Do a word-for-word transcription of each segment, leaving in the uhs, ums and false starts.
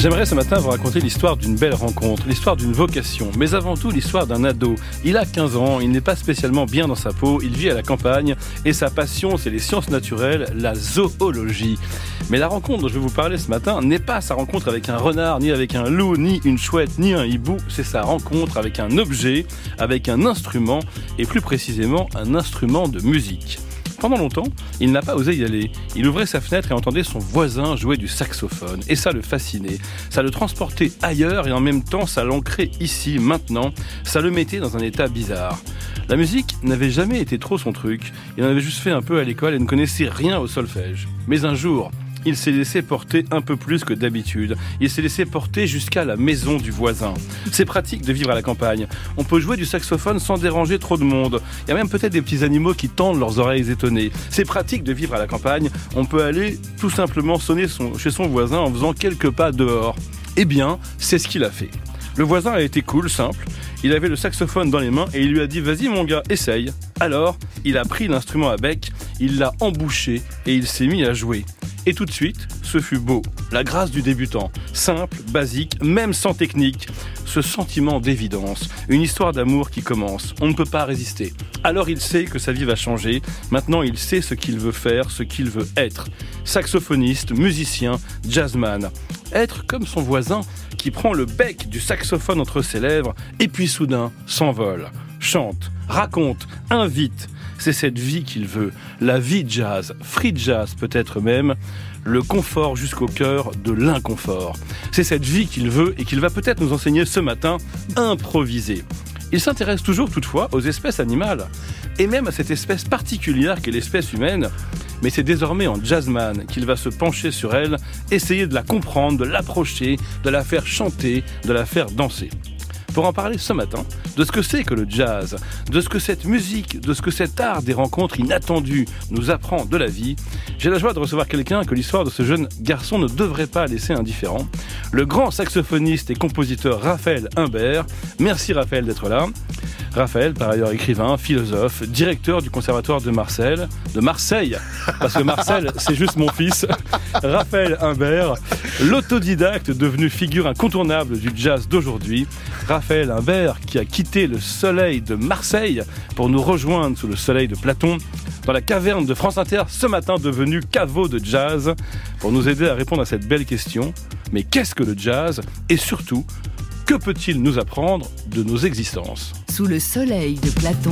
J'aimerais ce matin vous raconter l'histoire d'une belle rencontre, l'histoire d'une vocation, mais avant tout l'histoire d'un ado. Il a quinze ans, il n'est pas spécialement bien dans sa peau, il vit à la campagne et sa passion c'est les sciences naturelles, la zoologie. Mais la rencontre dont je vais vous parler ce matin n'est pas sa rencontre avec un renard, ni avec un loup, ni une chouette, ni un hibou, c'est sa rencontre avec un objet, avec un instrument et plus précisément un instrument de musique. Pendant longtemps, il n'a pas osé y aller. Il ouvrait sa fenêtre et entendait son voisin jouer du saxophone. Et ça le fascinait. Ça le transportait ailleurs et en même temps, ça l'ancrait ici, maintenant. Ça le mettait dans un état bizarre. La musique n'avait jamais été trop son truc. Il en avait juste fait un peu à l'école et ne connaissait rien au solfège. Mais un jour, il s'est laissé porter un peu plus que d'habitude. Il s'est laissé porter jusqu'à la maison du voisin. C'est pratique de vivre à la campagne. On peut jouer du saxophone sans déranger trop de monde. Il y a même peut-être des petits animaux qui tendent leurs oreilles étonnées. C'est pratique de vivre à la campagne. On peut aller tout simplement sonner son, chez son voisin en faisant quelques pas dehors. Eh bien, c'est ce qu'il a fait. Le voisin a été cool, simple. Il avait le saxophone dans les mains et il lui a dit « Vas-y mon gars, essaye ». Alors, il a pris l'instrument à bec, il l'a embouché et il s'est mis à jouer. Et tout de suite, ce fut beau. La grâce du débutant. Simple, basique, même sans technique. Ce sentiment d'évidence. Une histoire d'amour qui commence. On ne peut pas résister. Alors il sait que sa vie va changer. Maintenant, il sait ce qu'il veut faire, ce qu'il veut être. Saxophoniste, musicien, jazzman. Être comme son voisin qui prend le bec du saxophone entre ses lèvres et puis soudain s'envole. Chante, raconte, invite. C'est cette vie qu'il veut, la vie jazz, free jazz peut-être même, le confort jusqu'au cœur de l'inconfort. C'est cette vie qu'il veut et qu'il va peut-être nous enseigner ce matin, improviser. Il s'intéresse toujours toutefois aux espèces animales, et même à cette espèce particulière qu'est l'espèce humaine, mais c'est désormais en jazzman qu'il va se pencher sur elle, essayer de la comprendre, de l'approcher, de la faire chanter, de la faire danser. Pour en parler ce matin, de ce que c'est que le jazz, de ce que cette musique, de ce que cet art des rencontres inattendues nous apprend de la vie, j'ai la joie de recevoir quelqu'un que l'histoire de ce jeune garçon ne devrait pas laisser indifférent, le grand saxophoniste et compositeur Raphaël Imbert. Merci Raphaël d'être là. Raphaël, par ailleurs écrivain, philosophe, directeur du conservatoire de Marseille, de Marseille, parce que Marcel, c'est juste mon fils. Raphaël Imbert, l'autodidacte devenu figure incontournable du jazz d'aujourd'hui. Raphaël Imbert qui a quitté le soleil de Marseille pour nous rejoindre sous le soleil de Platon dans la caverne de France Inter ce matin devenu caveau de jazz pour nous aider à répondre à cette belle question. Mais qu'est-ce que le jazz ? Et surtout, que peut-il nous apprendre de nos existences ? Sous le soleil de Platon,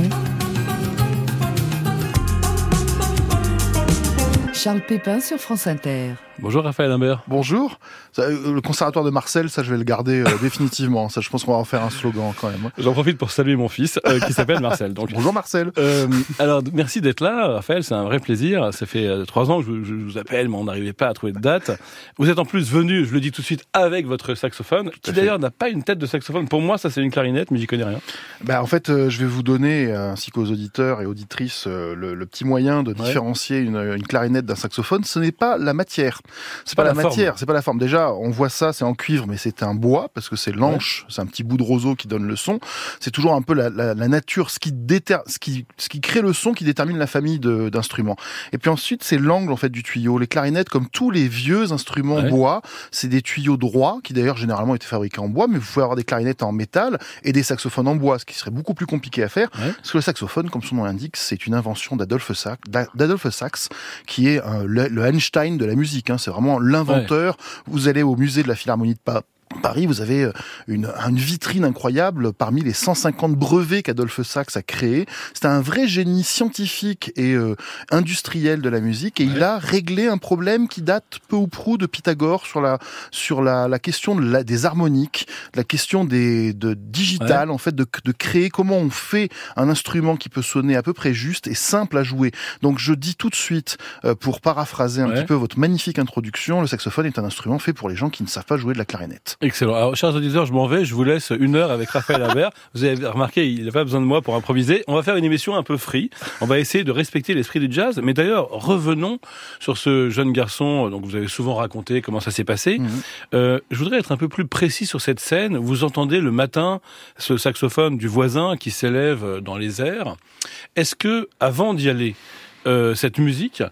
Charles Pépin sur France Inter. Bonjour Raphaël Imbert. Bonjour. Ça, le conservatoire de Marseille, ça je vais le garder euh, définitivement. Ça, je pense qu'on va en faire un slogan quand même. J'en profite pour saluer mon fils euh, qui s'appelle Marcel. Donc, bonjour Marcel. Euh, alors merci d'être là, Raphaël. C'est un vrai plaisir. Ça fait euh, trois ans que je, je vous appelle, mais on n'arrivait pas à trouver de date. Vous êtes en plus venu, je le dis tout de suite, avec votre saxophone, qui d'ailleurs n'a pas une tête de saxophone. Pour moi, ça c'est une clarinette, mais j'y connais rien. Ben en fait, euh, je vais vous donner, ainsi qu'aux auditeurs et auditrices, euh, le, le petit moyen de ouais. différencier une, une clarinette d'un saxophone. Ce n'est pas la matière. C'est pas, pas la, la matière, c'est pas la forme. Déjà, on voit ça, c'est en cuivre, mais c'est un bois, parce que c'est l'anche, ouais. c'est un petit bout de roseau qui donne le son. C'est toujours un peu la, la, la nature, ce qui, déter, ce, qui, ce qui crée le son, qui détermine la famille de, d'instruments. Et puis ensuite, c'est l'angle en fait du tuyau. Les clarinettes, comme tous les vieux instruments ouais. bois, c'est des tuyaux droits, qui d'ailleurs généralement étaient fabriqués en bois, mais vous pouvez avoir des clarinettes en métal et des saxophones en bois, ce qui serait beaucoup plus compliqué à faire, ouais. parce que le saxophone, comme son nom l'indique, c'est une invention d'Adolphe Sax, d'Adolphe Sax, qui est euh, le, le Einstein de la musique. Hein, c'est vraiment l'inventeur. Ouais. Vous allez au musée de la Philharmonie de Paris. Paris, vous avez une, une vitrine incroyable parmi les cent cinquante brevets qu'Adolphe Sax a créés. C'est un vrai génie scientifique et euh, industriel de la musique, et ouais. il a réglé un problème qui date peu ou prou de Pythagore sur la sur la, la question de la, des harmoniques, la question des de digital ouais. en fait de, de créer comment on fait un instrument qui peut sonner à peu près juste et simple à jouer. Donc je dis tout de suite, euh, pour paraphraser un ouais. petit peu votre magnifique introduction, le saxophone est un instrument fait pour les gens qui ne savent pas jouer de la clarinette. Excellent. Alors, chers auditeurs, je m'en vais. Je vous laisse une heure avec Raphaël Imbert. Vous avez remarqué, il n'a pas besoin de moi pour improviser. On va faire une émission un peu free. On va essayer de respecter l'esprit du jazz. Mais d'ailleurs, revenons sur ce jeune garçon. Donc, vous avez souvent raconté comment ça s'est passé. Mmh. Euh, je voudrais être un peu plus précis sur cette scène. Vous entendez le matin ce saxophone du voisin qui s'élève dans les airs. Est-ce que, avant d'y aller, euh, cette musique,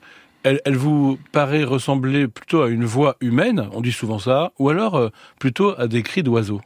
Elle, elle vous paraît ressembler plutôt à une voix humaine, on dit souvent ça, ou alors euh, plutôt à des cris d'oiseaux?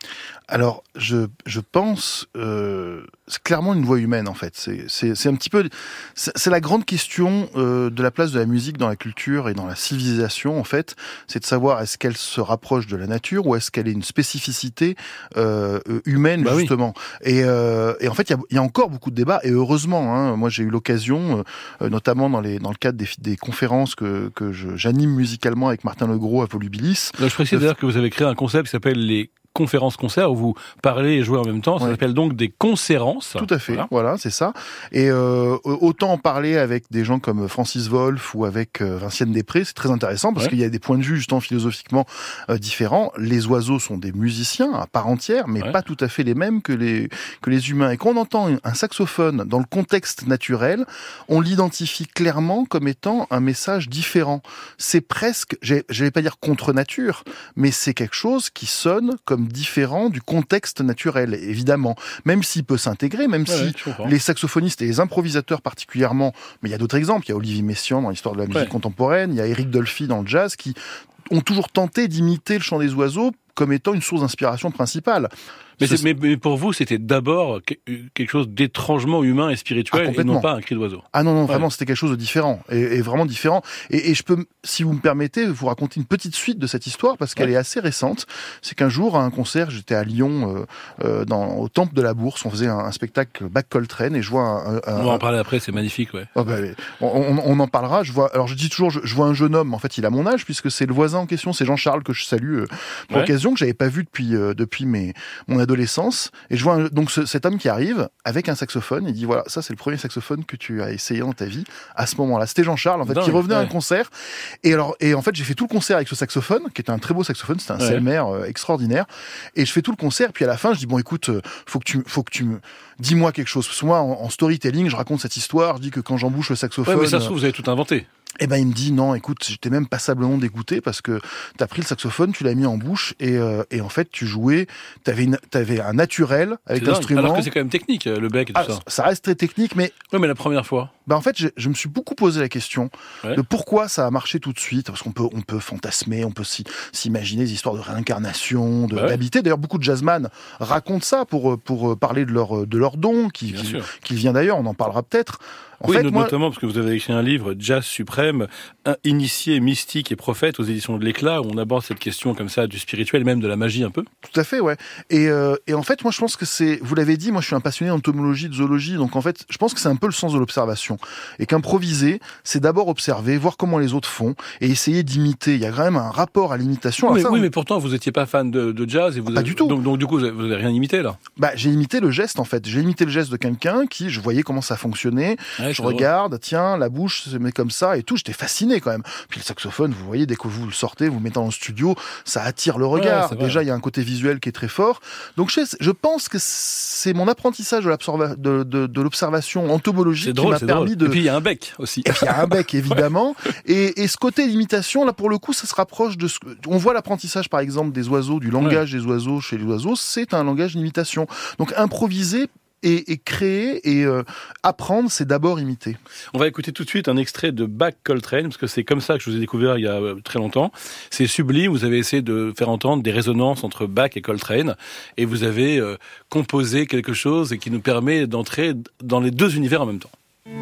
Alors, je, je pense, euh, c'est clairement une voix humaine en fait. C'est, c'est, c'est un petit peu, c'est, c'est la grande question euh, de la place de la musique dans la culture et dans la civilisation en fait. C'est de savoir est-ce qu'elle se rapproche de la nature ou est-ce qu'elle est une spécificité euh, humaine bah justement. Oui. Et, euh, et en fait, il y a, y a encore beaucoup de débats et heureusement. Hein, moi, j'ai eu l'occasion, euh, notamment dans les dans le cadre des, des conférences que que je, j'anime musicalement avec Martin Legros à Volubilis. Là, je précise d'ailleurs que vous avez créé un concept qui s'appelle les conférences-concerts où vous parlez et jouez en même temps. Ça ouais. s'appelle donc des concérences. Tout à fait. Voilà, voilà c'est ça. Et euh, autant en parler avec des gens comme Francis Wolff ou avec euh, Vinciane Després, c'est très intéressant parce ouais. qu'il y a des points de vue justement philosophiquement euh, différents. Les oiseaux sont des musiciens à part entière, mais ouais. pas tout à fait les mêmes que les que les humains. Et quand on entend un saxophone dans le contexte naturel, on l'identifie clairement comme étant un message différent. C'est presque, je vais pas dire contre nature, mais c'est quelque chose qui sonne comme différent du contexte naturel, évidemment. Même s'il peut s'intégrer, même ouais, si les saxophonistes et les improvisateurs particulièrement, mais il y a d'autres exemples, il y a Olivier Messiaen dans l'histoire de la musique ouais. contemporaine, il y a Éric Dolphy dans le jazz, qui ont toujours tenté d'imiter le chant des oiseaux comme étant une source d'inspiration principale. Mais, c'est, mais, mais pour vous, c'était d'abord quelque chose d'étrangement humain et spirituel, ah, et non pas un cri d'oiseau. Ah non, non, vraiment, ouais. c'était quelque chose de différent, et, et vraiment différent. Et, et je peux, si vous me permettez, vous raconter une petite suite de cette histoire, parce qu'elle ouais. est assez récente. C'est qu'un jour, à un concert, j'étais à Lyon, euh, euh, dans, au Temple de la Bourse, on faisait un, un spectacle Bach Coltrane, et je vois un... un on va en parler après, c'est magnifique, ouais. Oh bah, on, on, on en parlera, je vois, alors je dis toujours, je, je vois un jeune homme, en fait, il a mon âge, puisque c'est le voisin en question, c'est Jean-Charles, que je salue, euh, pour ouais. l'occasion, que j'avais pas vu depuis, euh, depuis mes, mon adolescence. Et je vois un, donc ce, cet homme qui arrive avec un saxophone. Il dit voilà, ça c'est le premier saxophone que tu as essayé dans ta vie. À ce moment-là, c'était Jean-Charles en fait non, qui revenait ouais. à un concert. Et alors et en fait j'ai fait tout le concert avec ce saxophone qui était un très beau saxophone. C'était un ouais. Selmer euh, extraordinaire. Et je fais tout le concert. Puis à la fin je dis bon écoute, euh, faut que tu faut que tu me dis-moi quelque chose. Parce que moi en, en storytelling je raconte cette histoire. Je dis que quand j'embouche le saxophone. Ouais, mais ça se trouve vous avez tout inventé. Eh ben il me dit non, écoute, j'étais même passablement dégoûté parce que t'as pris le saxophone, tu l'as mis en bouche et euh, et en fait tu jouais, t'avais une, t'avais un naturel avec l'instrument. Alors que c'est quand même technique le bec et tout ah, ça. Ça reste très technique, mais ouais, mais la première fois. Ben en fait, je, je me suis beaucoup posé la question ouais. de pourquoi ça a marché tout de suite, parce qu'on peut on peut fantasmer, on peut s'y, s'imaginer des histoires de réincarnation, de bah ouais. d'habiter. D'ailleurs, beaucoup de jazzman racontent ça pour pour parler de leur de leur don qui qui, qui vient d'ailleurs. On en parlera peut-être. En oui, fait, notamment moi... parce que vous avez écrit un livre, Jazz Suprême, un initié, mystique et prophète aux éditions de l'Éclat, où on aborde cette question comme ça du spirituel, même de la magie un peu. Tout à fait, ouais. Et, euh, et en fait, moi, je pense que c'est, vous l'avez dit, moi, je suis un passionné d'entomologie, de zoologie, donc en fait, je pense que c'est un peu le sens de l'observation. Et qu'improviser, c'est d'abord observer, voir comment les autres font, et essayer d'imiter. Il y a quand même un rapport à l'imitation. Oui, mais, ça, oui on... mais pourtant, vous n'étiez pas fan de, de jazz, et vous ah, pas avez... du tout. Donc, donc, du coup, vous n'avez rien imité, là? Bah, j'ai imité le geste, en fait. J'ai imité le geste de quelqu'un qui, je voyais comment ça fonctionnait, ouais, je regarde, tiens, la bouche se met comme ça et tout, j'étais fasciné quand même. Puis le saxophone, vous voyez, dès que vous le sortez, vous le mettez dans le studio, ça attire le regard. Ouais, déjà, il y a un côté visuel qui est très fort. Donc je, je pense que c'est mon apprentissage de, de, de, de l'observation entomologique c'est drôle, qui m'a permis drôle. de... Et puis il y a un bec aussi. Et puis il y a un bec, évidemment. et, et ce côté d'imitation, là, pour le coup, ça se rapproche de ce... On voit l'apprentissage, par exemple, des oiseaux, du langage ouais. des oiseaux chez les oiseaux, c'est un langage d'imitation. Donc improviser Et, et créer et euh, apprendre, c'est d'abord imiter. On va écouter tout de suite un extrait de Bach Coltrane, parce que c'est comme ça que je vous ai découvert il y a très longtemps. C'est sublime, vous avez essayé de faire entendre des résonances entre Bach et Coltrane, et vous avez euh, composé quelque chose qui nous permet d'entrer dans les deux univers en même temps.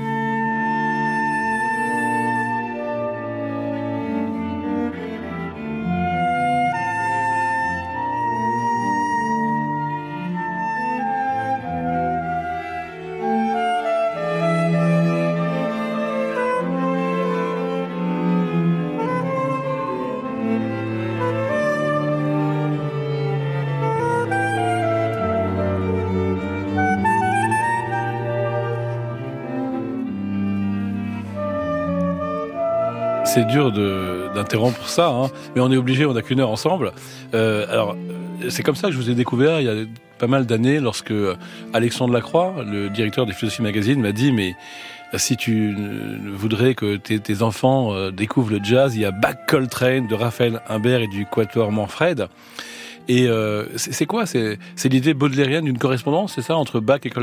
C'est dur de, d'interrompre ça, hein, mais on est obligé, on n'a qu'une heure ensemble. Euh, alors, c'est comme ça que je vous ai découvert il y a pas mal d'années, lorsque Alexandre Lacroix, le directeur des Philosophies Magazine, m'a dit « Mais si tu voudrais que tes, tes enfants euh, découvrent le jazz, il y a Bach Coltrane de Raphaël Imbert et du Quatuor Manfred. » Et euh, c'est, c'est quoi c'est, c'est l'idée baudelairienne d'une correspondance, c'est ça, entre Bach et Coltrane ?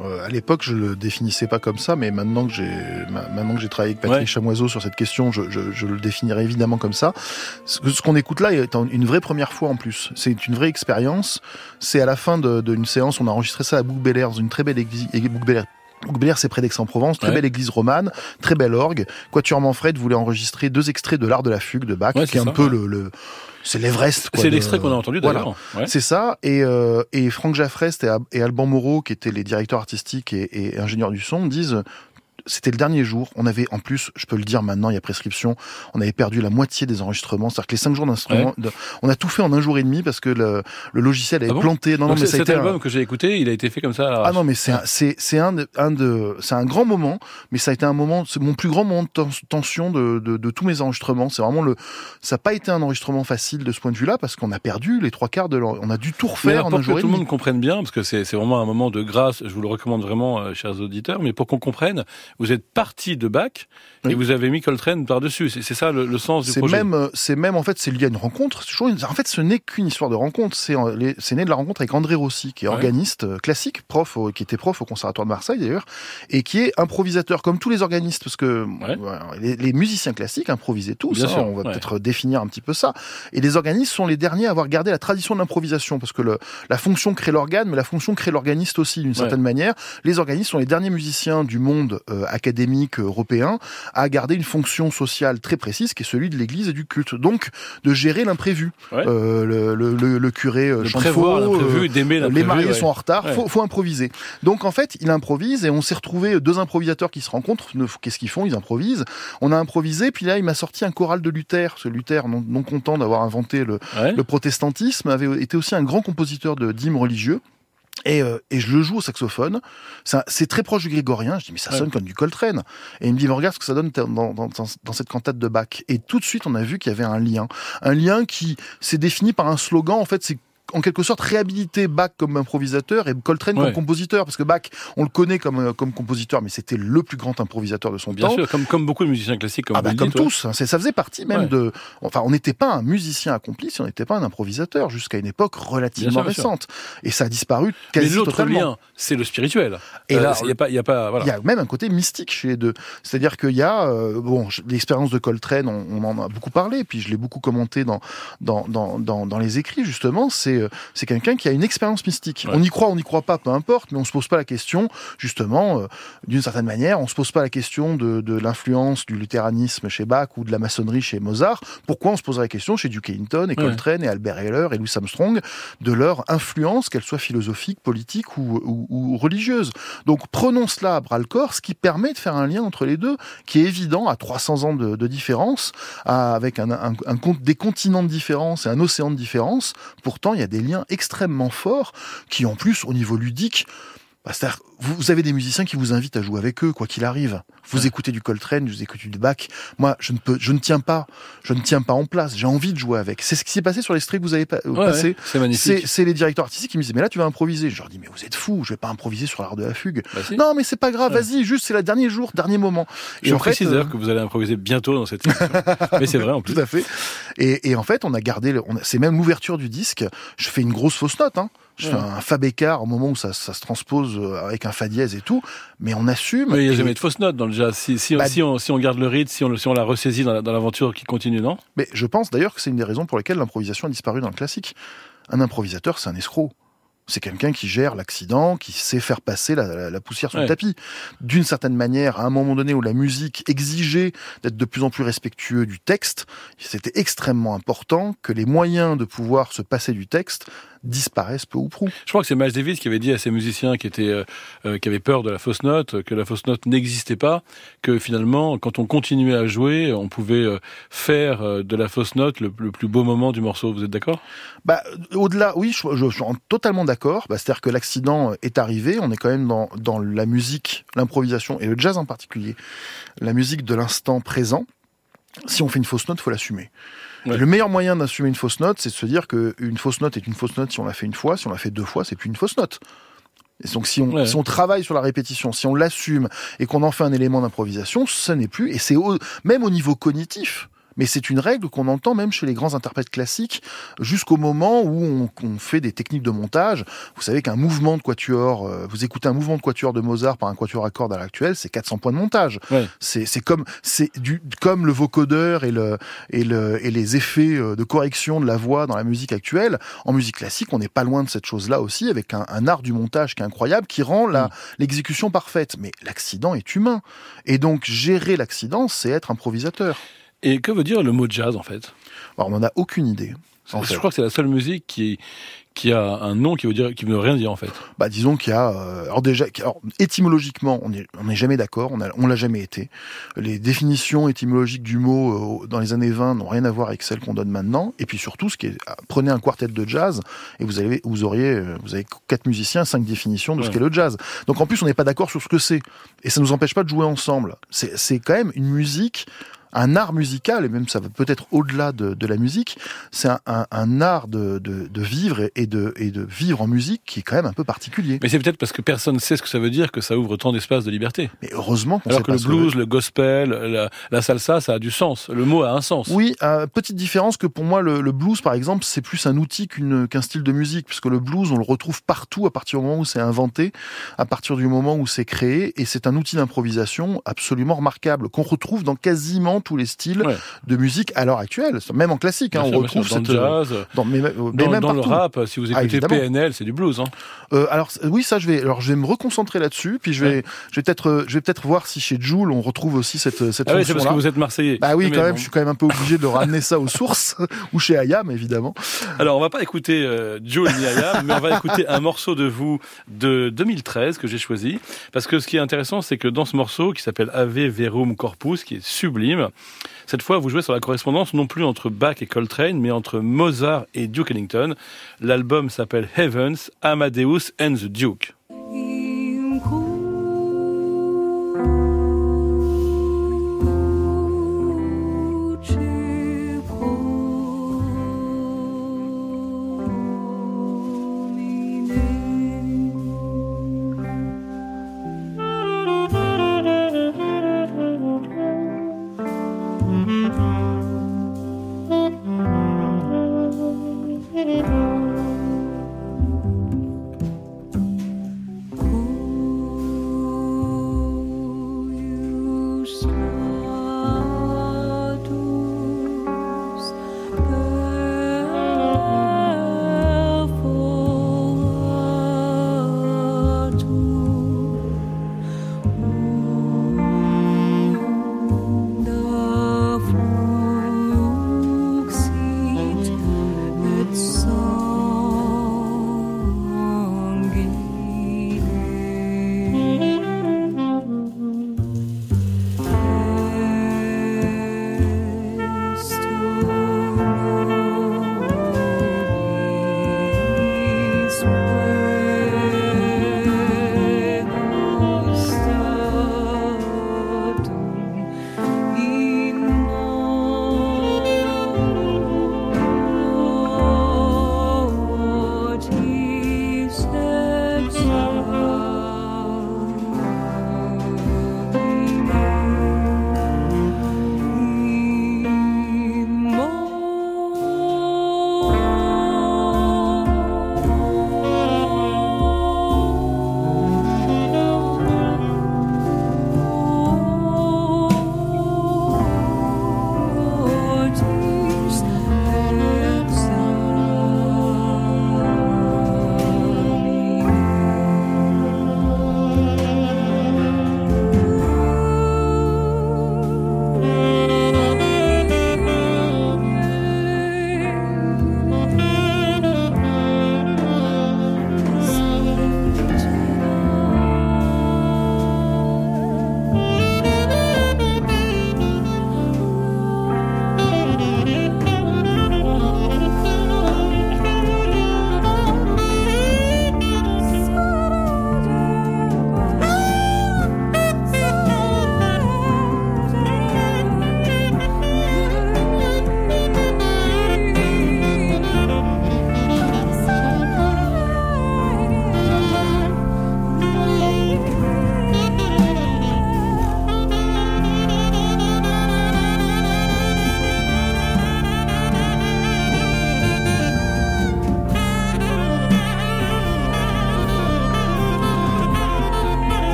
Euh, à l'époque, je le définissais pas comme ça, mais maintenant que j'ai maintenant que j'ai travaillé avec Patrick ouais. Chamoiseau sur cette question, je, je, je le définirais évidemment comme ça. Ce, ce qu'on écoute là est une vraie première fois en plus. C'est une vraie expérience. C'est à la fin de, d'une séance, on a enregistré ça à Bouc-Bel-Air, dans une très belle église. Bouc-Bel-Air. Bouc-Bel-Air, c'est près d'Aix-en-Provence, très ouais. belle église romane, très belle orgue. Quatuor Manfred voulait enregistrer deux extraits de l'Art de la fugue de Bach, ouais, qui est, est un ça, peu ouais. le, le c'est l'Everest. Quoi, c'est de... l'extrait qu'on a entendu d'ailleurs. Voilà. Ouais. C'est ça. Et, euh, et Franck Jaffrest et, et Alban Moreau, qui étaient les directeurs artistiques et, et ingénieurs du son, disent... C'était le dernier jour. On avait, en plus, je peux le dire maintenant, il y a prescription, on avait perdu la moitié des enregistrements. C'est-à-dire que les cinq jours d'instruments, ouais. de, on a tout fait en un jour et demi parce que le, le logiciel avait ah bon planté. Non, non, mais c'est, ça a cet été album un... que j'ai écouté, il a été fait comme ça. Ah non, mais c'est, un, c'est, c'est un, de, un de, c'est un grand moment, mais ça a été un moment, c'est mon plus grand moment de tension de, de, de tous mes enregistrements. C'est vraiment le, ça n'a pas été un enregistrement facile de ce point de vue-là parce qu'on a perdu les trois quarts de l'en... on a dû tout refaire en un jour et demi. Pour que tout le monde comprenne bien, parce que c'est, c'est vraiment un moment de grâce, je vous le recommande vraiment, euh, chers auditeurs, mais pour qu'on comprenne, vous êtes partis de Bach et oui. vous avez mis Coltrane par-dessus. C'est, c'est ça le, le sens du c'est projet. Même, c'est même, en fait, c'est lié à une rencontre. C'est une... En fait, ce n'est qu'une histoire de rencontre. C'est, c'est né de la rencontre avec André Rossi, qui est ouais. organiste classique, prof, au... qui était prof au Conservatoire de Marseille d'ailleurs, et qui est improvisateur, comme tous les organistes, parce que ouais. voilà, les, les musiciens classiques improvisaient tous. Hein, sûr, on va ouais. peut-être définir un petit peu ça. Et les organistes sont les derniers à avoir gardé la tradition de l'improvisation, parce que le, la fonction crée l'organe, mais la fonction crée l'organiste aussi, d'une certaine ouais. manière. Les organistes sont les derniers musiciens du monde euh, académique européen à garder une fonction sociale très précise qui est celui de l'église et du culte. Donc, de gérer l'imprévu. Ouais. Euh, le, le, le, le curé euh, chante faux, euh, les mariés ouais. sont en retard, ouais. faut, faut improviser. Donc, en fait, il improvise et on s'est retrouvé deux improvisateurs qui se rencontrent. Qu'est-ce qu'ils font? Ils improvisent. On a improvisé, puis là, il m'a sorti un choral de Luther. Ce Luther, non, non content d'avoir inventé le, ouais. le protestantisme, avait été aussi un grand compositeur de d'hymnes religieux. Et, euh, et je le joue au saxophone. Ça, c'est très proche du grégorien. Je dis, mais ça sonne ouais. comme du Coltrane. Et il me dit, mais regarde ce que ça donne dans, dans, dans, dans cette cantate de Bach. Et tout de suite, on a vu qu'il y avait un lien. Un lien qui s'est défini par un slogan. En fait, c'est en quelque sorte réhabiliter Bach comme improvisateur et Coltrane ouais. comme compositeur, parce que Bach, on le connaît comme comme compositeur, mais c'était le plus grand improvisateur de son Bien temps. Bien sûr, comme comme beaucoup de musiciens classiques, comme ah bah, vous comme dites, tous. Ouais. C'est, ça faisait partie même ouais. de. Enfin, on n'était pas un musicien accompli si on n'était pas un improvisateur jusqu'à une époque relativement sûr, récente. Et ça a disparu quasi mais l'autre totalement. lien, c'est le spirituel. Et euh, là, il y a pas, il y a pas, voilà. Il y a même un côté mystique chez les deux. C'est-à-dire qu'il y a, euh, bon, l'expérience de Coltrane, on, on en a beaucoup parlé, puis je l'ai beaucoup commenté dans dans dans dans, dans les écrits justement. C'est c'est quelqu'un qui a une expérience mystique. Ouais. On y croit, on n'y croit pas, peu importe, mais on se pose pas la question, justement, euh, d'une certaine manière, on se pose pas la question de, de l'influence du luthéranisme chez Bach ou de la maçonnerie chez Mozart. Pourquoi on se poserait la question chez Duke Ellington et Coltrane ouais. et Albert Heller et Louis Armstrong de leur influence, qu'elle soit philosophique, politique ou, ou, ou religieuse. Donc prenons cela à bras-le-corps, ce qui permet de faire un lien entre les deux, qui est évident à trois cents ans de, de différence, à, avec un, un, un, un, des continents de différence et un océan de différence. Pourtant, il y a des liens extrêmement forts qui en plus au niveau ludique, bah, c'est-à-dire vous, vous avez des musiciens qui vous invitent à jouer avec eux quoi qu'il arrive. Vous ouais. écoutez du Coltrane, vous écoutez du Bach. Moi, je ne peux, je ne tiens pas, je ne tiens pas en place. J'ai envie de jouer avec. C'est ce qui s'est passé sur l'extrait que vous avez pa- ouais, passé. Ouais, c'est magnifique. C'est, c'est les directeurs artistiques qui me disaient mais là tu vas improviser. Je leur dis mais vous êtes fous, je vais pas improviser sur l'art de la fugue. Bah, si. Non mais c'est pas grave, ouais. vas-y, juste c'est le dernier jour, dernier moment. Et je précise d'ailleurs euh... que vous allez improviser bientôt dans cette émission. Mais c'est vrai en plus. Tout à fait. Et, et en fait on a gardé, on a, c'est même l'ouverture du disque. Je fais une grosse fausse note. Hein. Je ouais. fais un fa bécart au moment où ça, ça se transpose avec un fa dièse et tout, mais on assume. Mais il n'y a et... jamais de fausse note dans le jazz. Si, si, bah, si, on, si on garde le rythme, si on, si on la ressaisit dans, la, dans l'aventure qui continue, non? Mais je pense d'ailleurs que c'est une des raisons pour lesquelles l'improvisation a disparu dans le classique. Un improvisateur, c'est un escroc. C'est quelqu'un qui gère l'accident, qui sait faire passer la, la, la poussière sur ouais. le tapis. D'une certaine manière, à un moment donné où la musique exigeait d'être de plus en plus respectueux du texte, c'était extrêmement important que les moyens de pouvoir se passer du texte disparaissent peu ou prou. Je crois que c'est Miles Davis qui avait dit à ces musiciens qui étaient euh, euh, qui avaient peur de la fausse note, que la fausse note n'existait pas, que finalement, quand on continuait à jouer, on pouvait euh, faire euh, de la fausse note le, le plus beau moment du morceau. Vous êtes d'accord? Bah, au-delà, oui, je, je, je suis totalement d'accord. Bah, c'est-à-dire que l'accident est arrivé. On est quand même dans dans la musique, l'improvisation et le jazz en particulier, la musique de l'instant présent. Si on fait une fausse note, faut l'assumer. Ouais. Le meilleur moyen d'assumer une fausse note, c'est de se dire qu'une fausse note est une fausse note si on l'a fait une fois, si on l'a fait deux fois, c'est plus une fausse note. Et donc si on, ouais. si on travaille sur la répétition, si on l'assume et qu'on en fait un élément d'improvisation, ça n'est plus, et c'est au, même au niveau cognitif, Mais c'est une règle qu'on entend même chez les grands interprètes classiques, jusqu'au moment où on, on fait des techniques de montage. Vous savez qu'un mouvement de quatuor, euh, vous écoutez un mouvement de quatuor de Mozart par un quatuor à cordes à l'actuel, c'est quatre cents points de montage. Ouais. C'est, c'est comme, c'est du, comme le vocodeur et le, et le, et les effets de correction de la voix dans la musique actuelle. En musique classique, on n'est pas loin de cette chose-là aussi, avec un, un art du montage qui est incroyable, qui rend la, mmh. l'exécution parfaite. Mais l'accident est humain. Et donc, gérer l'accident, c'est être improvisateur. Et que veut dire le mot jazz, en fait ? Alors, on n'en a aucune idée. En fait. Je crois que c'est la seule musique qui, qui a un nom qui veut dire, qui veut rien dire, en fait. Bah, disons qu'il y a, euh, alors déjà, alors, étymologiquement, on n'est on est jamais d'accord, on, a, on l'a jamais été. Les définitions étymologiques du mot euh, dans les années vingt n'ont rien à voir avec celles qu'on donne maintenant. Et puis surtout, ce qui est, prenez un quartet de jazz et vous avez, vous auriez, vous avez quatre musiciens, cinq définitions de ouais. ce qu'est le jazz. Donc en plus, on n'est pas d'accord sur ce que c'est. Et ça nous empêche pas de jouer ensemble. C'est, c'est quand même une musique, un art musical, et même ça va peut-être au-delà de, de la musique, c'est un, un, un art de, de, de vivre et de, et de vivre en musique qui est quand même un peu particulier. Mais c'est peut-être parce que personne ne sait ce que ça veut dire que ça ouvre tant d'espace de liberté. Mais heureusement qu'on Alors sait que pas le blues, le gospel, la, la salsa, ça a du sens. Le mot a un sens. Oui, euh, petite différence que pour moi, le, le blues, par exemple, c'est plus un outil qu'une, qu'un style de musique, puisque le blues, on le retrouve partout à partir du moment où c'est inventé, à partir du moment où c'est créé, et c'est un outil d'improvisation absolument remarquable, qu'on retrouve dans quasiment tous les styles ouais. de musique à l'heure actuelle, même en classique, hein, on sûr, retrouve sûr, dans cette le jazz, dans, mais, mais dans, même dans le rap. Si vous écoutez ah, P N L, c'est du blues. Hein. Euh, alors oui, ça je vais. Alors je vais me reconcentrer là-dessus, puis je vais, ouais. je vais peut-être, je vais peut-être voir si chez Jul on retrouve aussi cette cette ah fonction-là. Oui, c'est parce que vous êtes Marseillais. Bah oui, mais quand bon. même, je suis quand même un peu obligé de ramener ça aux sources, ou chez Ayam évidemment. Alors on va pas écouter euh, Jul ni Ayam, mais on va écouter un morceau de vous de deux mille treize que j'ai choisi, parce que ce qui est intéressant, c'est que dans ce morceau qui s'appelle Ave Verum Corpus, qui est sublime. Cette fois, vous jouez sur la correspondance non plus entre Bach et Coltrane, mais entre Mozart et Duke Ellington. L'album s'appelle Heavens, Amadeus and the Duke.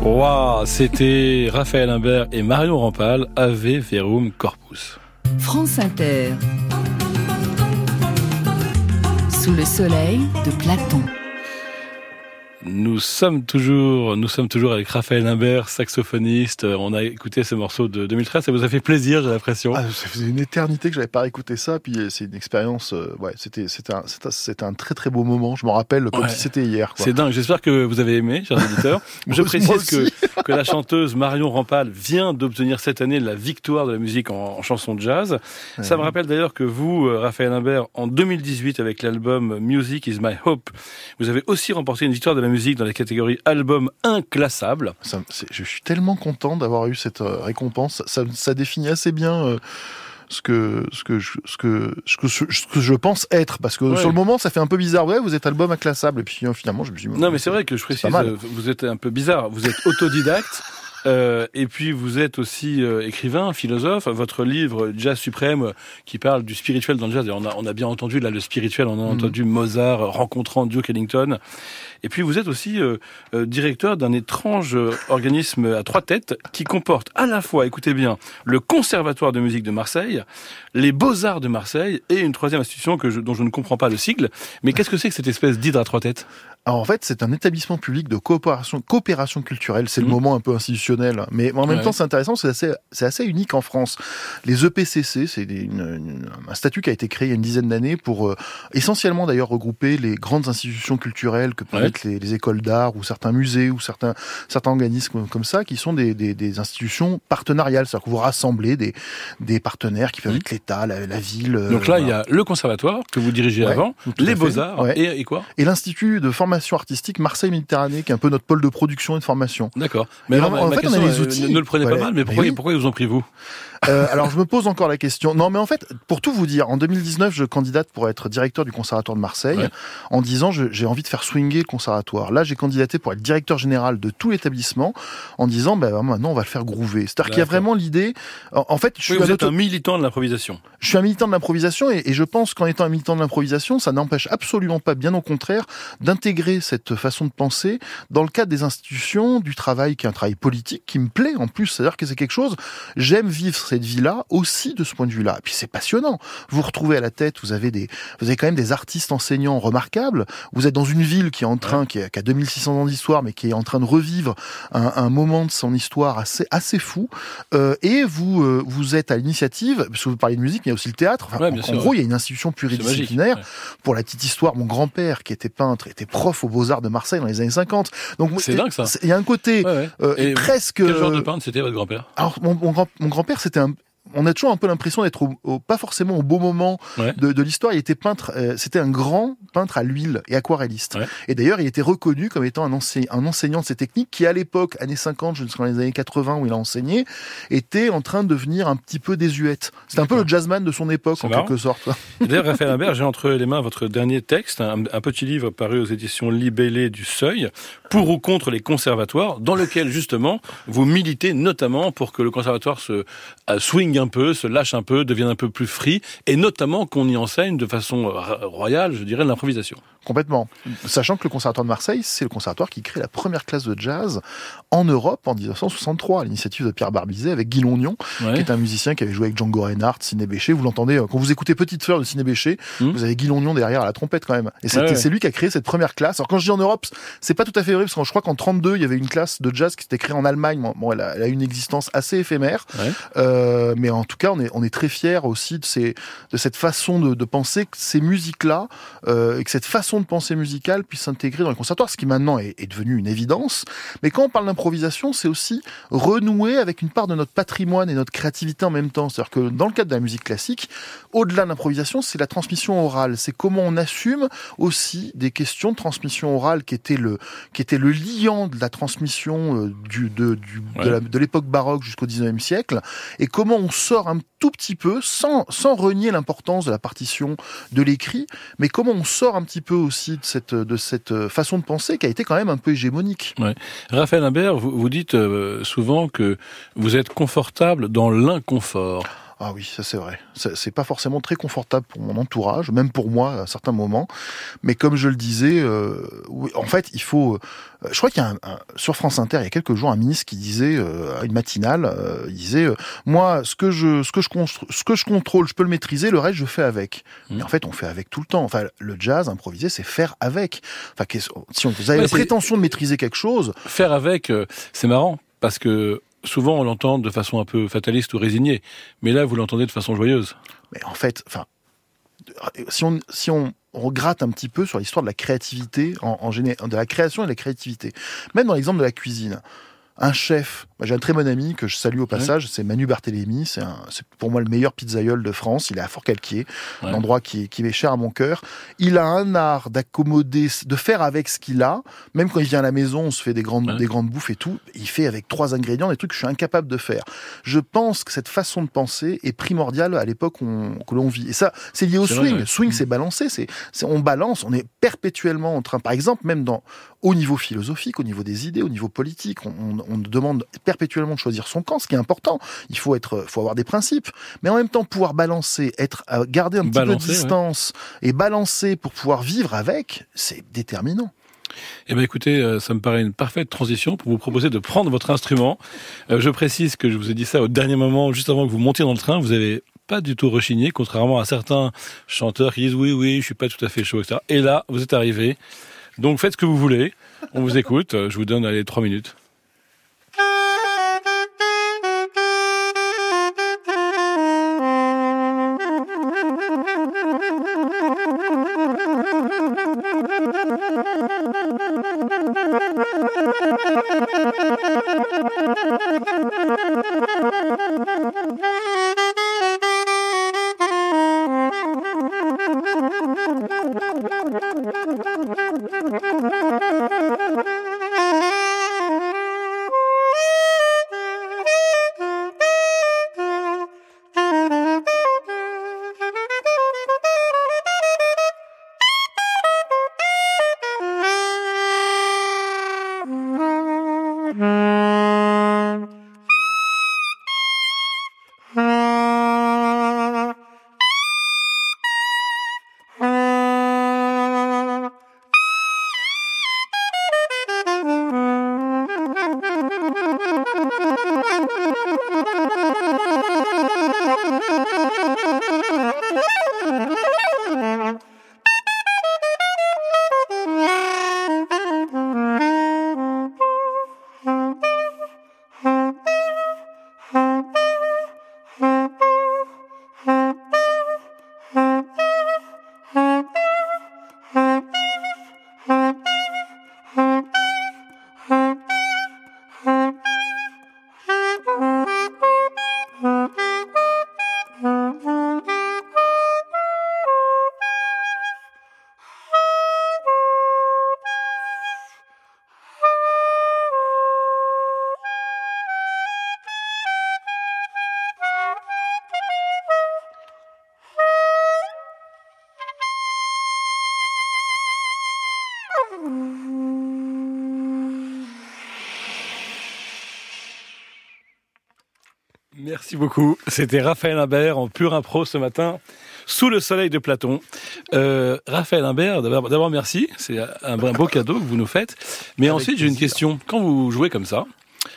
Waouh, c'était Raphaël Imbert et Marion Rampal, Ave Verum Corpus. France Inter. Sous le soleil de Platon. Nous sommes toujours, nous sommes toujours avec Raphaël Imbert, saxophoniste. On a écouté ce morceau de deux mille treize. Ça vous a fait plaisir, j'ai l'impression. Ah, ça faisait une éternité que j'avais pas écouté ça. Puis c'est une expérience. Euh, ouais, c'était, c'était un, c'était, c'était un très très beau moment. Je m'en rappelle comme ouais. si c'était hier. Quoi. C'est dingue. J'espère que vous avez aimé, chers auditeurs. Je précise que que la chanteuse Marion Rampal vient d'obtenir cette année la victoire de la musique en, en chanson de jazz. Ouais. Ça me rappelle d'ailleurs que vous, Raphaël Imbert, en deux mille dix-huit avec l'album Music Is My Hope, vous avez aussi remporté une victoire de la musique dans la catégorie album inclassable. Ça, c'est, je suis tellement content d'avoir eu cette euh, récompense. Ça, ça définit assez bien euh, ce que ce que je, ce que ce que ce que je pense être, parce que ouais. sur le moment ça fait un peu bizarre. Ouais, vous êtes album inclassable, et puis euh, finalement je me dis. Non, mais c'est vrai que je précise, vous êtes un peu bizarre. Vous êtes autodidacte. Euh, et puis vous êtes aussi euh, écrivain, philosophe. Votre livre Jazz Suprême, qui parle du spirituel dans le jazz, et on a, on a bien entendu là le spirituel, on a mmh. entendu Mozart rencontrant Duke Ellington. Et puis vous êtes aussi euh, euh, directeur d'un étrange euh, organisme à trois têtes qui comporte à la fois, écoutez bien, le Conservatoire de musique de Marseille, les Beaux-Arts de Marseille et une troisième institution que je, dont je ne comprends pas le sigle. Mais qu'est-ce que c'est que cette espèce d'hydre à trois têtes ? Alors en fait, c'est un établissement public de coopération, coopération culturelle. C'est mmh. le moment un peu institutionnel, mais en même ouais. temps, c'est intéressant. C'est assez, c'est assez unique en France. Les E P C C, c'est des, une, une, un statut qui a été créé il y a une dizaine d'années pour euh, essentiellement d'ailleurs regrouper les grandes institutions culturelles que peuvent ouais. être les, les écoles d'art ou certains musées ou certains certains organismes comme ça, qui sont des, des, des institutions partenariales. C'est-à-dire que vous rassemblez des des partenaires qui peuvent mmh. être l'État, la, la ville. Donc là, euh, il y a le conservatoire que vous dirigez ouais, avant, les Beaux-Arts ouais. et, et quoi ? Et l'Institut de formation artistique Marseille Méditerranée, qui est un peu notre pôle de production et de formation. D'accord. Mais alors, en, en fait, on a les outils. Ne, ne le prenez ouais. pas mal, mais pourquoi, mais oui. pourquoi ils vous ont pris vous ? euh, alors, je me pose encore la question. Non, mais en fait, pour tout vous dire, en deux mille dix-neuf, je candidate pour être directeur du Conservatoire de Marseille, ouais. en disant je, j'ai envie de faire swinger le Conservatoire. Là, j'ai candidaté pour être directeur général de tout l'établissement, en disant ben, maintenant, on va le faire groover. C'est-à-dire D'accord. qu'il y a vraiment l'idée. En, en fait, je suis oui, vous un êtes auto... un militant de l'improvisation. Je suis un militant de l'improvisation, et, et je pense qu'en étant un militant de l'improvisation, ça n'empêche absolument pas, bien au contraire, d'intégrer cette façon de penser dans le cadre des institutions, du travail qui est un travail politique, qui me plaît en plus. C'est-à-dire que c'est quelque chose, j'aime vivre cette vie-là aussi de ce point de vue-là. Et puis c'est passionnant. Vous vous retrouvez à la tête, vous avez des, vous avez quand même des artistes enseignants remarquables. Vous êtes dans une ville qui est en train, ouais. qui, a, qui a deux mille six cents ans d'histoire, mais qui est en train de revivre un, un moment de son histoire assez, assez fou. Euh, et vous, euh, vous êtes à l'initiative, parce que vous parlez de musique, mais il y a aussi le théâtre. Enfin, ouais, en, sûr, en gros, ouais. il y a une institution pluridisciplinaire. Magique, ouais. Pour la petite histoire, mon grand-père, qui était peintre, était prof aux Beaux-Arts de Marseille dans les années cinquante. Donc, c'est dingue, ça. Il y a un côté, ouais, ouais. Euh, et presque. Quel genre de peintre c'était votre grand-père? Alors, mon, mon, grand, mon grand-père, c'était un, on a toujours un peu l'impression d'être au, au, pas forcément au beau moment ouais. de, de l'histoire. Il était peintre, euh, c'était un grand peintre à l'huile et aquarelliste. Ouais. Et d'ailleurs, il était reconnu comme étant un, ense- un enseignant de ces techniques qui, à l'époque, années cinquante, jusqu'aux années quatre-vingts où il a enseigné, était en train de devenir un petit peu désuète. C'était un peu le jazzman de son époque, c'est en marrant. quelque sorte. D'ailleurs, Raphaël Imbert, j'ai entre les mains votre dernier texte, un, un petit livre paru aux éditions Libellé du Seuil, pour ou contre les conservatoires, dans lequel, justement, vous militez notamment pour que le conservatoire se uh, swing un peu, se lâche un peu, devienne un peu plus free, et notamment qu'on y enseigne de façon royale, je dirais, de l'improvisation. Complètement. Sachant que le Conservatoire de Marseille, c'est le conservatoire qui crée la première classe de jazz en Europe en dix-neuf cent soixante-trois, à l'initiative de Pierre Barbizet, avec Guy Longnon, ouais. qui est un musicien qui avait joué avec Django Reinhardt, Sidney Bechet. Vous l'entendez, quand vous écoutez Petite Fleur de Sidney Bechet, mmh. vous avez Guy Longnon derrière à la trompette quand même. Et c'était, ouais, ouais. c'est lui qui a créé cette première classe. Alors quand je dis en Europe, c'est pas tout à fait vrai, parce que je crois qu'en trente-deux, il y avait une classe de jazz qui s'était créée en Allemagne. Bon, elle a, elle a une existence assez éphémère. Ouais. Euh, mais en tout cas, on est, on est très fiers aussi de, ces, de cette façon de, de penser, que ces musiques-là, euh, et que cette façon de penser musicale puisse s'intégrer dans le conservatoire, ce qui maintenant est, est devenu une évidence. Mais quand on parle d'improvisation, c'est aussi renouer avec une part de notre patrimoine et notre créativité en même temps. C'est-à-dire que dans le cadre de la musique classique, au-delà de l'improvisation, c'est la transmission orale. C'est comment on assume aussi des questions de transmission orale qui étaient le, qui étaient le liant de la transmission euh, du, de, du, ouais. de, la, de l'époque baroque jusqu'au dix-neuvième siècle, et comment on sort un tout petit peu, sans, sans renier l'importance de la partition, de l'écrit, mais comment on sort un petit peu aussi de cette, de cette façon de penser qui a été quand même un peu hégémonique. Ouais. Raphaël Imbert, vous, vous dites euh, souvent que vous êtes confortable dans l'inconfort. Ah oui, ça c'est vrai. C'est, c'est pas forcément très confortable pour mon entourage, même pour moi à certains moments. Mais comme je le disais, euh, oui, en fait, il faut. Euh, je crois qu'il y a un, un, sur France Inter, il y a quelques jours, un ministre qui disait euh, à une matinale, euh, il disait euh, moi, ce que je, ce que je constru- ce que je contrôle, je peux le maîtriser, le reste je fais avec. Mmh. Et en fait, on fait avec tout le temps. Enfin, le jazz improvisé, c'est faire avec. Enfin, si on, vous avez ouais, la prétention de maîtriser quelque chose, faire avec, euh, c'est marrant parce que. Souvent, on l'entend de façon un peu fataliste ou résignée. Mais là, vous l'entendez de façon joyeuse. Mais en fait, enfin, si on, si on regratte un petit peu sur l'histoire de la créativité, en, en géné, de la création et de la créativité, même dans l'exemple de la cuisine, un chef, j'ai un très bon ami que je salue au passage, ouais. c'est Manu Barthélémy, c'est, un, c'est pour moi le meilleur pizzaïole de France, il est à Fort-Calquier, ouais. un endroit qui est, qui est cher à mon cœur. Il a un art d'accommoder, de faire avec ce qu'il a, même quand il vient à la maison, on se fait des grandes, ouais. des grandes bouffes et tout, il fait avec trois ingrédients des trucs que je suis incapable de faire. Je pense que cette façon de penser est primordiale à l'époque où on, que l'on vit. Et ça, c'est lié au c'est swing. Vrai, ouais. Swing, mmh. c'est balancé, c'est, c'est, on balance, on est perpétuellement en train, par exemple, même dans, au niveau philosophique, au niveau des idées, au niveau politique, on, on, on demande perpétuellement de choisir son camp, ce qui est important. Il faut être, faut avoir des principes, mais en même temps pouvoir balancer, être, garder un petit balancer, peu de distance ouais. et balancer pour pouvoir vivre avec, c'est déterminant. Eh bien écoutez, ça me paraît une parfaite transition pour vous proposer de prendre votre instrument. Euh, je précise que je vous ai dit ça au dernier moment, juste avant que vous montiez dans le train. Vous avez pas du tout rechigné, contrairement à certains chanteurs qui disent oui, oui, je suis pas tout à fait chaud, et cetera. Et là, vous êtes arrivé. Donc faites ce que vous voulez. On vous écoute. Je vous donne allez trois minutes. Merci beaucoup. C'était Raphaël Imbert en pur impro ce matin, sous le soleil de Platon. Euh, Raphaël Imbert, d'abord, d'abord merci, c'est un, un beau cadeau que vous nous faites. Mais Avec ensuite, plaisir. J'ai une question. Quand vous jouez comme ça,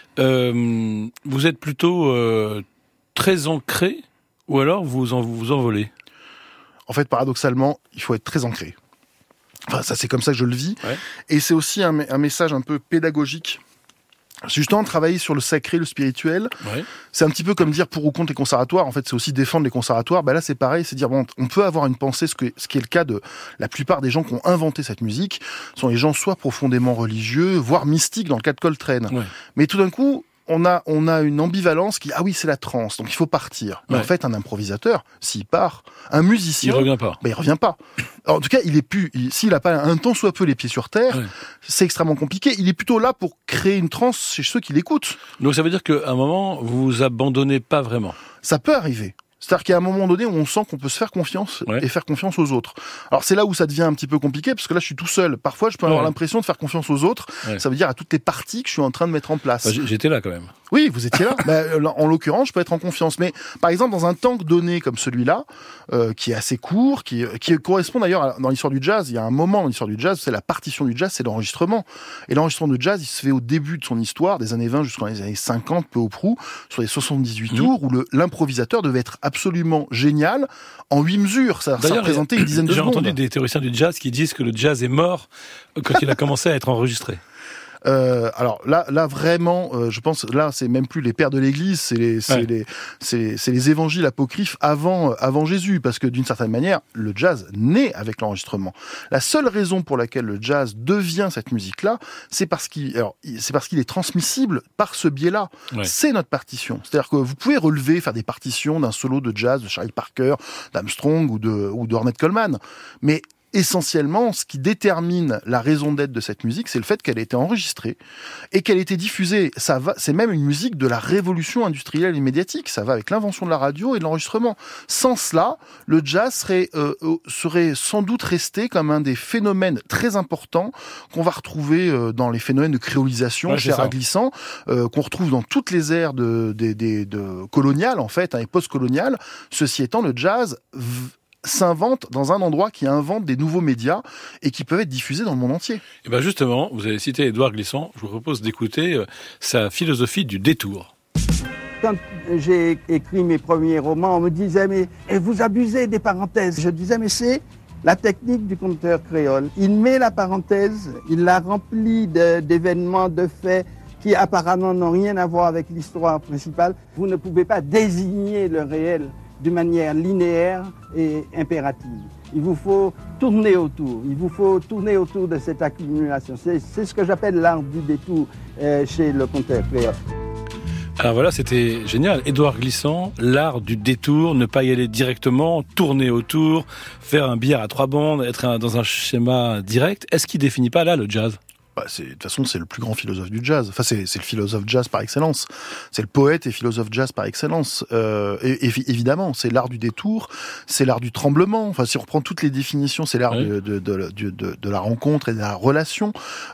euh, vous êtes plutôt euh, très ancré ou alors vous en, vous envolez ? En fait, paradoxalement, il faut être très ancré. Enfin, ça, c'est comme ça que je le vis. Ouais. Et c'est aussi un, un message un peu pédagogique. C'est justement travailler sur le sacré, le spirituel. Ouais. C'est un petit peu comme dire pour ou contre les conservatoires. En fait, c'est aussi défendre les conservatoires. Ben là, c'est pareil. C'est dire, bon, on peut avoir une pensée, ce, que, ce qui est le cas de la plupart des gens qui ont inventé cette musique, sont les gens soit profondément religieux, voire mystiques dans le cas de Coltrane. Ouais. Mais tout d'un coup, on a, on a une ambivalence qui, ah oui, c'est la trance, donc il faut partir. Mais ouais. en fait, un improvisateur, s'il part, un musicien... Il revient pas. Ben, il revient pas. Alors, en tout cas, il est plus, il, s'il a pas un tant soit peu les pieds sur terre, ouais. c'est extrêmement compliqué. Il est plutôt là pour créer une transe chez ceux qui l'écoutent. Donc ça veut dire qu'à un moment, vous vous abandonnez pas vraiment. Ça peut arriver. C'est-à-dire qu'à un moment donné, on sent qu'on peut se faire confiance ouais. et faire confiance aux autres. Alors c'est là où ça devient un petit peu compliqué, parce que là je suis tout seul. Parfois je peux avoir ouais. l'impression de faire confiance aux autres. Ouais. Ça veut dire à toutes les parties que je suis en train de mettre en place. Bah, j'étais là quand même. Oui, vous étiez là. bah, en l'occurrence, je peux être en confiance. Mais par exemple, dans un temps donné comme celui-là, euh, qui est assez court, qui, qui correspond d'ailleurs à, dans l'histoire du jazz, il y a un moment dans l'histoire du jazz, c'est la partition du jazz, c'est l'enregistrement. Et l'enregistrement de jazz, il se fait au début de son histoire, des années vingt jusqu'aux années cinquante, peu au prou, sur les soixante-dix-huit mmh. tours, où le, l'improvisateur devait être absolument génial en huit mesures. Ça, ça représentait une dizaine de j'ai secondes. J'ai entendu des théoriciens du jazz qui disent que le jazz est mort quand il a commencé à être enregistré. Euh, alors là, là vraiment, euh, je pense, là, c'est même plus les pères de l'Église, c'est les, c'est ouais. les, c'est, c'est les évangiles apocryphes avant, avant Jésus, parce que d'une certaine manière, le jazz naît avec l'enregistrement. La seule raison pour laquelle le jazz devient cette musique-là, c'est parce qu'il, alors, c'est parce qu'il est transmissible par ce biais-là. Ouais. C'est notre partition. C'est-à-dire que vous pouvez relever, faire des partitions d'un solo de jazz de Charlie Parker, d'Armstrong ou de, ou de Ornette Coleman, mais essentiellement, ce qui détermine la raison d'être de cette musique, c'est le fait qu'elle ait été enregistrée et qu'elle ait été diffusée. Ça va, c'est même une musique de la révolution industrielle et médiatique. Ça va avec l'invention de la radio et de l'enregistrement. Sans cela, le jazz serait, euh, serait sans doute resté comme un des phénomènes très importants qu'on va retrouver euh, dans les phénomènes de créolisation, ouais, cher à glissant, euh, qu'on retrouve dans toutes les ères de, de, de, de coloniales, en fait, hein, et post-coloniales. Ceci étant, le jazz v- s'invente dans un endroit qui invente des nouveaux médias et qui peuvent être diffusés dans le monde entier. Et bien justement, vous avez cité Édouard Glissant, je vous propose d'écouter euh, sa philosophie du détour. Quand j'ai écrit mes premiers romans, on me disait « mais vous abusez des parenthèses ». Je disais « mais c'est la technique du conteur créole. Il met la parenthèse, il la remplit de, d'événements, de faits qui apparemment n'ont rien à voir avec l'histoire principale. Vous ne pouvez pas désigner le réel d'une manière linéaire et impérative. Il vous faut tourner autour, il vous faut tourner autour de cette accumulation. C'est, c'est ce que j'appelle l'art du détour euh, chez le conteur créole. Alors voilà, c'était génial. Édouard Glissant, l'art du détour, ne pas y aller directement, tourner autour, faire un billard à trois bandes, être dans un schéma direct. Est-ce qu'il définit pas là le jazz ? Bah, c'est, de toute façon, c'est le plus grand philosophe du jazz. Enfin, c'est, c'est le philosophe jazz par excellence. C'est le poète et philosophe jazz par excellence. Euh, et, et, évidemment, c'est l'art du détour, c'est l'art du tremblement. Enfin, si on reprend toutes les définitions, c'est l'art oui. de, de, de, de, de, de la rencontre et de la relation.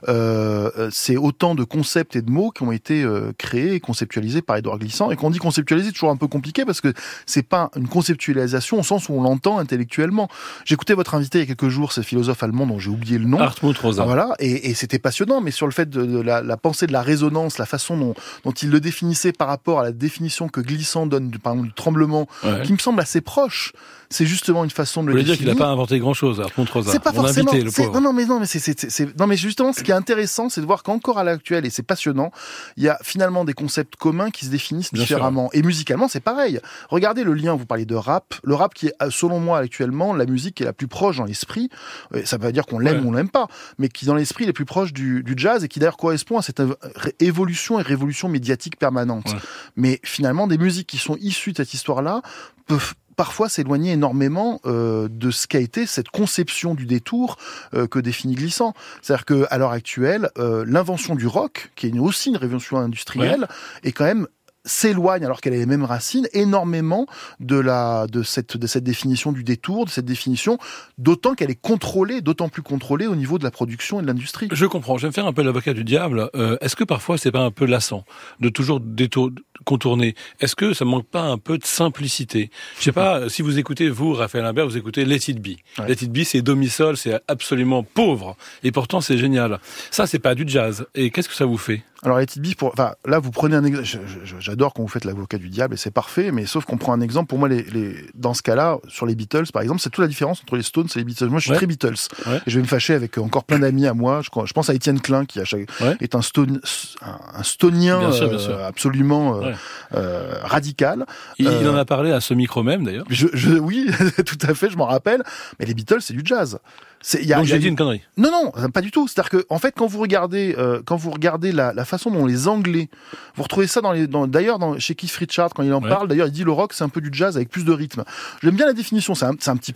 Euh, c'est autant de concepts et de mots qui ont été euh, créés et conceptualisés par Édouard Glissant. Et qu'on dit conceptualiser, c'est toujours un peu compliqué parce que c'est pas une conceptualisation au sens où on l'entend intellectuellement. J'écoutais votre invité il y a quelques jours, ce philosophe allemand dont j'ai oublié le nom. Hartmut Rosa. Ah, voilà, et, et c'était passionnant. Mais sur le fait de, de la, la pensée de la résonance, la façon dont, dont il le définissait par rapport à la définition que Glissant donne du, par exemple, du tremblement, ouais. qui me semble assez proche. C'est justement une façon de le définir. Vous voulez dire qu'il n'a pas inventé grand-chose, Hartmut Rosa. C'est pas On forcément. Invité, le c'est, pauvre. non, non, mais non, mais c'est, c'est, c'est, non, mais justement, ce qui est intéressant, c'est de voir qu'encore à l'actuel, et c'est passionnant, il y a finalement des concepts communs qui se définissent Bien différemment. Sûr. Et musicalement, c'est pareil. Regardez le lien. Vous parlez de rap. Le rap qui est, selon moi, actuellement, la musique qui est la plus proche dans l'esprit. Ça veut pas dire qu'on l'aime ouais. ou on l'aime pas, mais qui dans l'esprit est la plus proche du, du jazz et qui d'ailleurs correspond à cette évolution et révolution médiatique permanente. Ouais. Mais finalement, des musiques qui sont issues de cette histoire-là peuvent parfois s'éloigner énormément euh, de ce qu'a été cette conception du détour euh, que définit Glissant. C'est-à-dire que à l'heure actuelle, euh, l'invention du rock, qui est aussi une révolution industrielle, ouais. est quand même s'éloigne, alors qu'elle a les mêmes racines, énormément de la de cette de cette définition du détour, de cette définition, d'autant qu'elle est contrôlée, d'autant plus contrôlée au niveau de la production et de l'industrie. Je comprends. Je vais me faire un peu l'avocat du diable. Euh, est-ce que parfois c'est pas un peu lassant de toujours détour, contourner ? Est-ce que ça manque pas un peu de simplicité ? Je sais pas. Si vous écoutez vous, Raphaël Imbert, vous écoutez Let It Be. Ouais. Let It Be, c'est demi-sol, c'est absolument pauvre, et pourtant c'est génial. Ça, c'est pas du jazz. Et qu'est-ce que ça vous fait ? Alors Let It Be, pour, enfin là vous prenez un exemple. J'adore quand vous faites l'avocat du diable et c'est parfait, mais sauf qu'on prend un exemple. Pour moi, les, les, dans ce cas-là, sur les Beatles, par exemple, c'est toute la différence entre les Stones et les Beatles. Moi, je suis ouais. très Beatles. Ouais. Et je vais me fâcher avec encore plein d'amis à moi. Je, je pense à Étienne Klein qui à chaque, ouais. est un, stone, un, un stonien bien sûr, bien sûr. Euh, absolument euh, ouais. euh, radical. Il, euh, il en a parlé à ce micro même d'ailleurs. Je, je, oui, tout à fait, je m'en rappelle. Mais les Beatles, c'est du jazz. C'est, y a, Donc j'ai y a, dit une connerie. Non, non, pas du tout. C'est-à-dire que, en fait, quand vous regardez, euh, quand vous regardez la, la façon dont les Anglais, vous retrouvez ça dans les, dans, d'ailleurs, dans, chez Keith Richards quand il en ouais. parle. D'ailleurs, il dit le rock, c'est un peu du jazz avec plus de rythme. J'aime bien la définition. C'est un, c'est un petit peu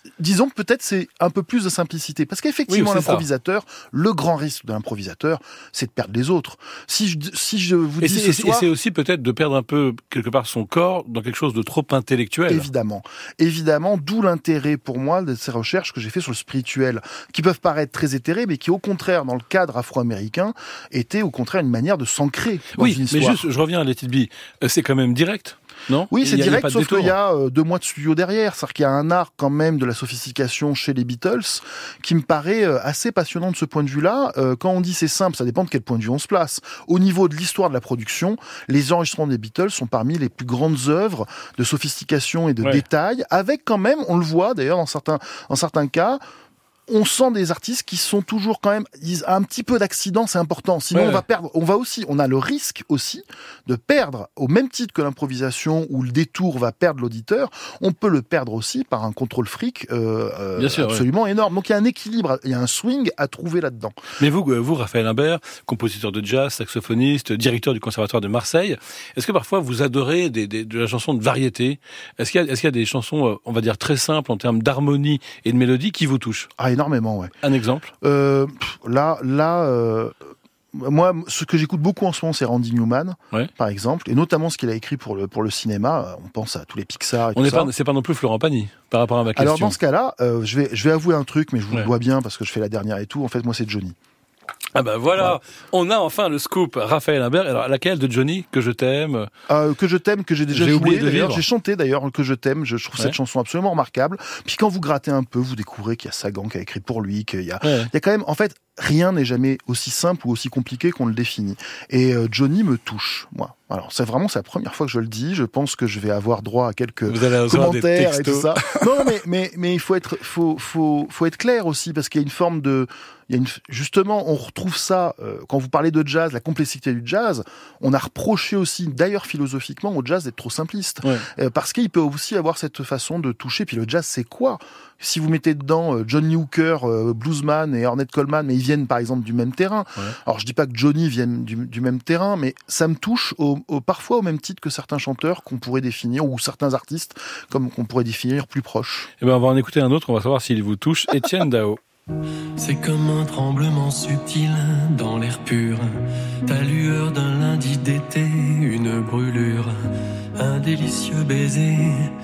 disons que peut-être c'est un peu plus de simplicité. Parce qu'effectivement, oui, l'improvisateur, ça. le grand risque de l'improvisateur, c'est de perdre les autres. Si je, si je vous et dis c'est, ce soir... Et c'est aussi peut-être de perdre un peu, quelque part, son corps dans quelque chose de trop intellectuel. Évidemment. Évidemment, d'où l'intérêt pour moi de ces recherches que j'ai fait sur le spirituel, qui peuvent paraître très éthérées, mais qui au contraire, dans le cadre afro-américain, étaient au contraire une manière de s'ancrer dans oui, une histoire. Oui, mais juste, je reviens à Let It Be, c'est quand même direct. Non oui, c'est y a, direct, y a sauf qu'il y a euh, deux mois de studio derrière. C'est-à-dire qu'il y a un art quand même de la sophistication chez les Beatles qui me paraît euh, assez passionnant de ce point de vue-là. Euh, quand on dit c'est simple, ça dépend de quel point de vue on se place. Au niveau de l'histoire de la production, les enregistrements des Beatles sont parmi les plus grandes œuvres de sophistication et de ouais. détail, avec quand même, on le voit d'ailleurs dans certains, dans certains cas, on sent des artistes qui sont toujours quand même un petit peu d'accident, c'est important. Sinon, ouais. on va perdre. On va aussi, on a le risque aussi de perdre, au même titre que l'improvisation où le détour va perdre l'auditeur. On peut le perdre aussi par un contrôle fric euh, Bien sûr, absolument ouais. énorme. Donc il y a un équilibre, il y a un swing à trouver là-dedans. Mais vous, vous, Raphaël Imbert, compositeur de jazz, saxophoniste, directeur du Conservatoire de Marseille, est-ce que parfois vous adorez des, des, de la chanson de variété ? Est-ce qu'il y a, est-ce qu'il y a des chansons, on va dire très simples en termes d'harmonie et de mélodie qui vous touchent ? Ah, énormément, ouais. Un exemple ? euh, Là, là, euh, moi, ce que j'écoute beaucoup en ce moment, c'est Randy Newman, ouais. par exemple, et notamment ce qu'il a écrit pour le pour le cinéma. On pense à tous les Pixar. Et On tout n'est ça. pas, c'est pas non plus Florent Pagny par rapport à ma question. Alors dans ce cas-là, euh, je vais je vais avouer un truc, mais je vous ouais. le dois bien parce que je fais la dernière et tout. En fait, moi, c'est Johnny. Ah ben voilà, ouais. on a enfin le scoop. Raphaël Imbert, alors laquelle de Johnny, Que je t'aime euh, Que je t'aime, que j'ai déjà j'ai joué, d'ailleurs. J'ai chanté d'ailleurs Que je t'aime, je trouve ouais. cette chanson absolument remarquable. Puis quand vous grattez un peu, vous découvrez qu'il y a Sagan qui a écrit pour lui, qu'il y a, ouais. il y a quand même, en fait, rien n'est jamais aussi simple ou aussi compliqué qu'on le définit. Et euh, Johnny me touche, moi. Alors c'est vraiment c'est la première fois que je le dis. Je pense que je vais avoir droit à quelques commentaires et tout ça. Non, mais mais mais il faut être faut faut faut être clair aussi parce qu'il y a une forme de il y a une justement on retrouve ça euh, quand vous parlez de jazz, la complexité du jazz. On a reproché aussi d'ailleurs philosophiquement au jazz d'être trop simpliste ouais. euh, parce qu'il peut aussi avoir cette façon de toucher. Puis le jazz c'est quoi ? Si vous mettez dedans euh, John Lee Hooker, euh, bluesman et Ornette Coleman, mais ils viennent par exemple du même terrain. Ouais. Alors je dis pas que Johnny vienne du, du même terrain, mais ça me touche au, au, parfois au même titre que certains chanteurs qu'on pourrait définir, ou certains artistes comme qu'on pourrait définir plus proches. Eh ben on va en écouter un autre, on va savoir s'il vous touche. Étienne Dao. C'est comme un tremblement subtil dans l'air pur, ta lueur d'un lundi d'été, une brûlure, un délicieux baiser,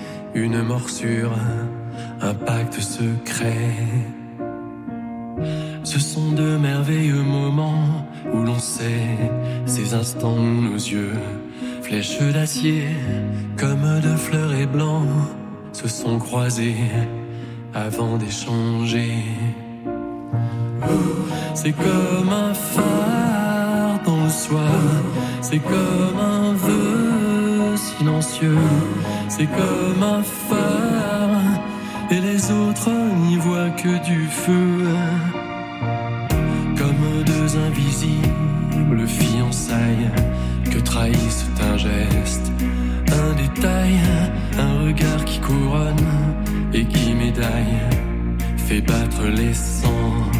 une morsure, un pacte secret. Ce sont de merveilleux moments où l'on sait ces instants où nos yeux, flèches d'acier, comme de fleurets blancs, se sont croisés avant d'échanger. C'est comme un phare dans le soir, c'est comme un vœu silencieux, c'est comme un phare, et les autres n'y voient que du feu. Comme deux invisibles fiançailles que trahissent un geste, un détail, un regard qui couronne et qui médaille, fait battre les sangs.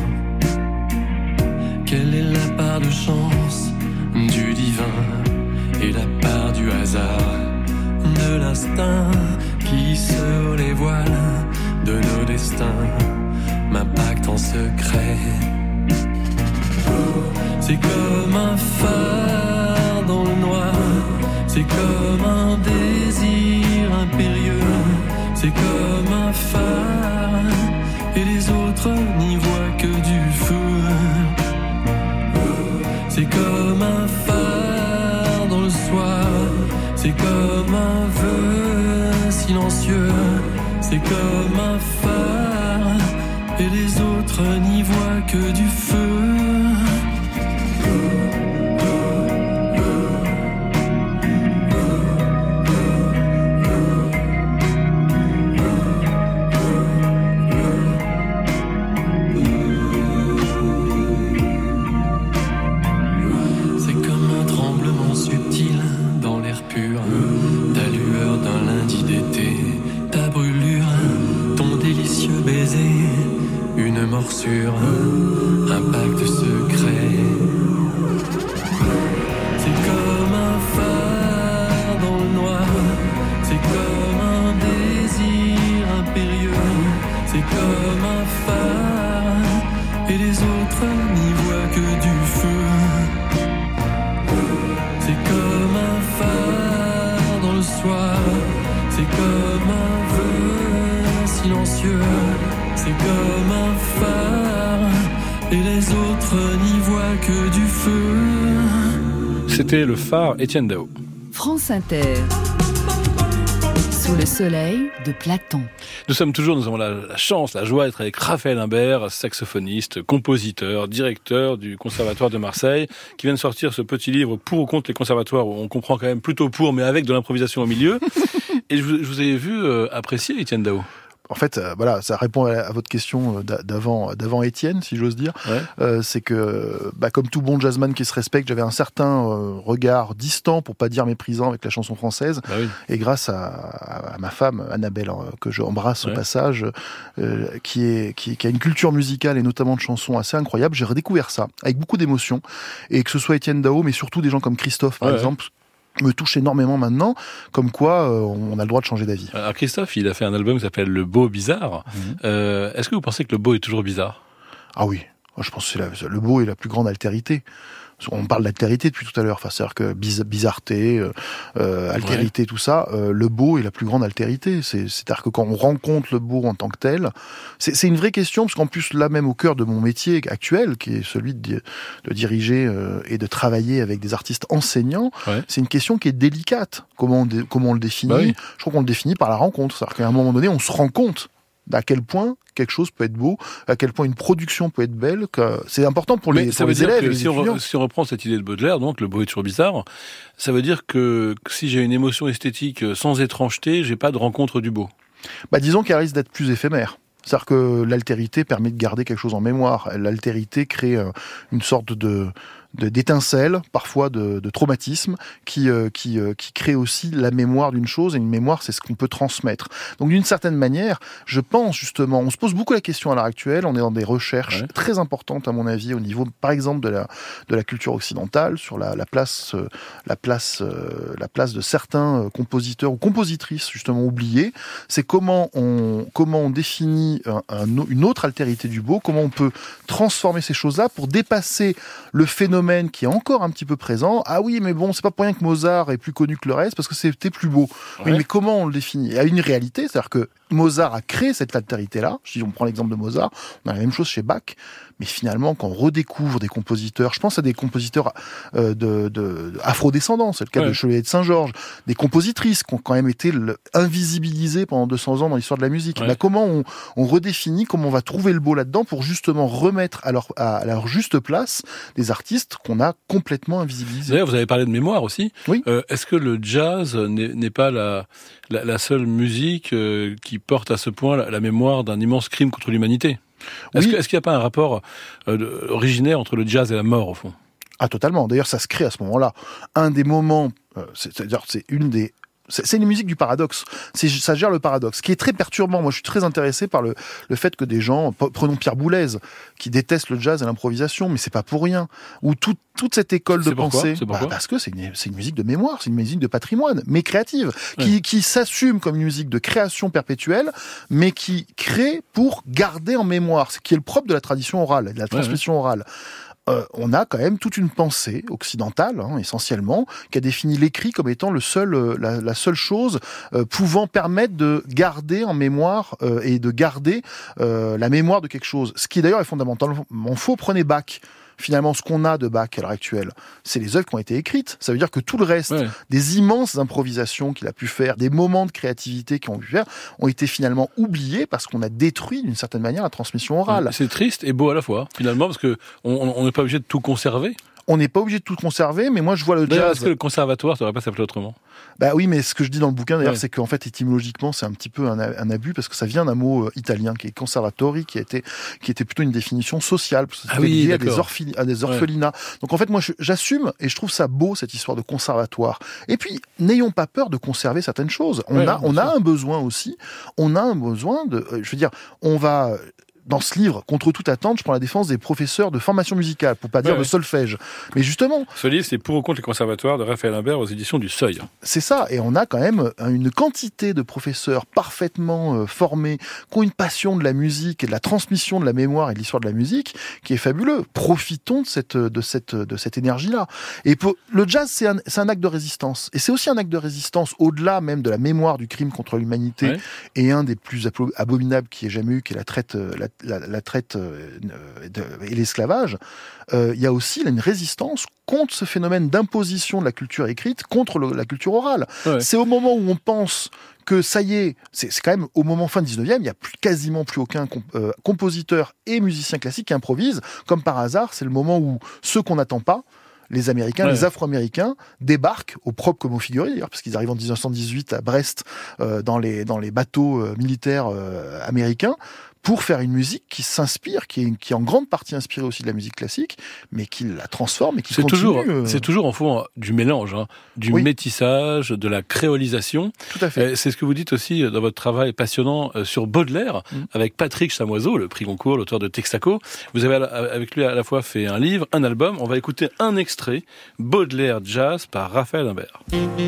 Quelle est la part de chance du divin et la part du hasard, de l'instinct qui sur les voiles de nos destins m'impacte en secret. C'est comme un phare dans le noir, c'est comme un désir impérieux, c'est comme un phare et les autres n'y voient que du feu. C'est comme un phare dans le soir, c'est comme un vœu silencieux, c'est comme un phare et les autres n'y voient que du feu. Morsure, un pacte secret. C'est comme un phare dans le noir, c'est comme un désir impérieux, c'est silencieux, c'est comme un phare, et les autres n'y voient que du feu. C'était le phare Étienne Dao. France Inter. Sous le soleil de Platon. Nous sommes toujours, nous avons la, la chance, la joie d'être avec Raphaël Imbert, saxophoniste, compositeur, directeur du Conservatoire de Marseille, qui vient de sortir ce petit livre pour ou contre les conservatoires, où on comprend quand même plutôt pour, mais avec de l'improvisation au milieu. Et je vous, je vous ai vu euh, apprécier Étienne Dao. En fait, euh, voilà, ça répond à, à votre question d'avant, d'avant Étienne, si j'ose dire. Ouais. Euh, c'est que, bah, comme tout bon jazzman qui se respecte, j'avais un certain euh, regard distant, pour pas dire méprisant, avec la chanson française. Bah oui. Et grâce à, à, à ma femme, Annabelle, euh, que je embrasse ouais. au passage, euh, qui, est, qui, qui a une culture musicale et notamment de chansons assez incroyable, j'ai redécouvert ça avec beaucoup d'émotion. Et que ce soit Étienne Dao, mais surtout des gens comme Christophe, par ouais, exemple. Ouais. me touche énormément maintenant, comme quoi euh, on a le droit de changer d'avis. Alors Christophe, il a fait un album qui s'appelle Le Beau Bizarre. Mmh. Euh, est-ce que vous pensez que le beau est toujours bizarre ? Ah oui, je pense que c'est la, le beau est la plus grande altérité. On parle d'altérité depuis tout à l'heure, enfin, c'est-à-dire que biz, bizarreté, euh, euh, altérité, ouais. tout ça, euh, le beau est la plus grande altérité. C'est, c'est-à-dire que quand on rencontre le beau en tant que tel, c'est, c'est une vraie question, parce qu'en plus, là même au cœur de mon métier actuel, qui est celui de, de diriger euh, et de travailler avec des artistes enseignants, ouais. c'est une question qui est délicate. Comment on, dé, comment on le définit ? Bah oui. Je crois qu'on le définit par la rencontre. C'est-à-dire qu'à un moment donné, on se rend compte à quel point quelque chose peut être beau, à quel point une production peut être belle, que c'est important pour les, pour les élèves et les si étudiants. On, si on reprend cette idée de Baudelaire, donc le beau est toujours bizarre, ça veut dire que, que si j'ai une émotion esthétique sans étrangeté, j'ai pas de rencontre du beau. Bah, disons qu'elle risque d'être plus éphémère. C'est-à-dire que l'altérité permet de garder quelque chose en mémoire. L'altérité crée une sorte de... De, d'étincelles, parfois de, de traumatismes, qui, euh, qui, euh, qui créent aussi la mémoire d'une chose, et une mémoire, c'est ce qu'on peut transmettre. Donc d'une certaine manière, je pense justement, on se pose beaucoup la question à l'heure actuelle, on est dans des recherches ouais. très importantes à mon avis, au niveau, par exemple, de la, de la culture occidentale, sur la, la, place, euh, la, place, euh, la place de certains compositeurs ou compositrices, justement, oubliés. C'est comment on, comment on définit un, un, une autre altérité du beau, comment on peut transformer ces choses-là pour dépasser le phénomène qui est encore un petit peu présent. Ah oui, mais bon, c'est pas pour rien que Mozart est plus connu que le reste, parce que c'était plus beau. Ouais. Oui, mais comment on le définit ? Il y a une réalité, c'est-à-dire que Mozart a créé cette altérité-là. Si on prend l'exemple de Mozart, on a la même chose chez Bach. Mais finalement, quand on redécouvre des compositeurs, je pense à des compositeurs euh, de, de, de afro-descendants, c'est le cas ouais. de Chevalier de Saint-Georges, des compositrices qui ont quand même été le, invisibilisées pendant deux cents ans dans l'histoire de la musique. Ouais. Bah, comment on, on redéfinit, comment on va trouver le beau là-dedans pour justement remettre à leur, à, à leur juste place des artistes qu'on a complètement invisibilisés. D'ailleurs, vous avez parlé de mémoire aussi. Oui. Euh, est-ce que le jazz n'est, n'est pas la, la, la seule musique euh, qui porte à ce point la, la mémoire d'un immense crime contre l'humanité ? Est-ce, oui. que, est-ce qu'il n'y a pas un rapport euh, originaire entre le jazz et la mort, au fond ? Ah, totalement. D'ailleurs, ça se crée à ce moment-là. Un des moments, euh, c'est, c'est-à-dire c'est une des... C'est, c'est une musique du paradoxe. C'est, ça gère le paradoxe, ce qui est très perturbant. Moi, je suis très intéressé par le, le fait que des gens, prenons Pierre Boulez, qui déteste le jazz et l'improvisation, mais c'est pas pour rien. Ou tout, toute cette école c'est de pourquoi pensée, c'est bah, parce que c'est une, c'est une musique de mémoire, c'est une musique de patrimoine, mais créative, ouais. qui, qui s'assume comme une musique de création perpétuelle, mais qui crée pour garder en mémoire, ce qui est le propre de la tradition orale, de la transmission ouais, ouais. orale. Euh, on a quand même toute une pensée occidentale, hein, essentiellement, qui a défini l'écrit comme étant le seul, euh, la, la seule chose euh, pouvant permettre de garder en mémoire euh, et de garder euh, la mémoire de quelque chose. Ce qui d'ailleurs est fondamentalement faux. Prenez Bach. Finalement, ce qu'on a de Bach à l'heure actuelle, c'est les œuvres qui ont été écrites. Ça veut dire que tout le reste, ouais. des immenses improvisations qu'il a pu faire, des moments de créativité qu'il a pu faire, ont été finalement oubliés parce qu'on a détruit d'une certaine manière la transmission orale. Ouais, c'est triste et beau à la fois, finalement, parce que on n'est pas obligé de tout conserver. On n'est pas obligé de tout conserver, mais moi je vois le d'ailleurs, jazz... Est-ce que le conservatoire ne devrait pas s'appeler autrement ? Bah oui, mais ce que je dis dans le bouquin d'ailleurs, ouais. c'est qu'en fait étymologiquement c'est un petit peu un, un abus parce que ça vient d'un mot euh, italien qui est conservatori, qui a été qui était plutôt une définition sociale, parce que c'était ah oui, lié à des, orphi- à des orphelinats. Ouais. Donc en fait moi je, j'assume et je trouve ça beau cette histoire de conservatoire. Et puis n'ayons pas peur de conserver certaines choses. On ouais, a on a un besoin aussi. On a un besoin de, euh, je veux dire, on va dans ce livre, contre toute attente, je prends la défense des professeurs de formation musicale, pour pas dire ouais, de solfège. Mais justement... Ce livre, c'est Pour ou contre les conservatoires de Raphaël Imbert aux éditions du Seuil. C'est ça, et on a quand même une quantité de professeurs parfaitement euh, formés, qui ont une passion de la musique et de la transmission de la mémoire et de l'histoire de la musique, qui est fabuleux. Profitons de cette, de cette, de cette énergie-là. Et pour, le jazz, c'est un, c'est un acte de résistance. Et c'est aussi un acte de résistance au-delà même de la mémoire du crime contre l'humanité, ouais, et un des plus abominables qui ait jamais eu, qui est la traite, la, la, la traite euh, de, et l'esclavage. Euh, il y a aussi là, une résistance contre ce phénomène d'imposition de la culture écrite contre le, la culture orale. Ouais. C'est au moment où on pense que ça y est, c'est, c'est quand même au moment fin dix-neuvième, il n'y a plus, quasiment plus aucun comp- euh, compositeur et musicien classique qui improvise. Comme par hasard, c'est le moment où ceux qu'on n'attend pas, les Américains, ouais, les Afro-Américains, débarquent, au propre comme au figuré d'ailleurs, parce qu'ils arrivent en dix-neuf cent dix-huit à Brest, euh, dans les, dans les bateaux euh, militaires euh, américains, pour faire une musique qui s'inspire, qui est, qui est en grande partie inspirée aussi de la musique classique, mais qui la transforme et qui c'est continue. Toujours, euh... C'est toujours en fond du mélange, hein, du oui, métissage, de la créolisation. Tout à fait. C'est ce que vous dites aussi dans votre travail passionnant sur Baudelaire, mmh, avec Patrick Chamoiseau, le prix Goncourt, l'auteur de Texaco. Vous avez avec lui à la fois fait un livre, un album. On va écouter un extrait, Baudelaire Jazz par Raphaël Imbert.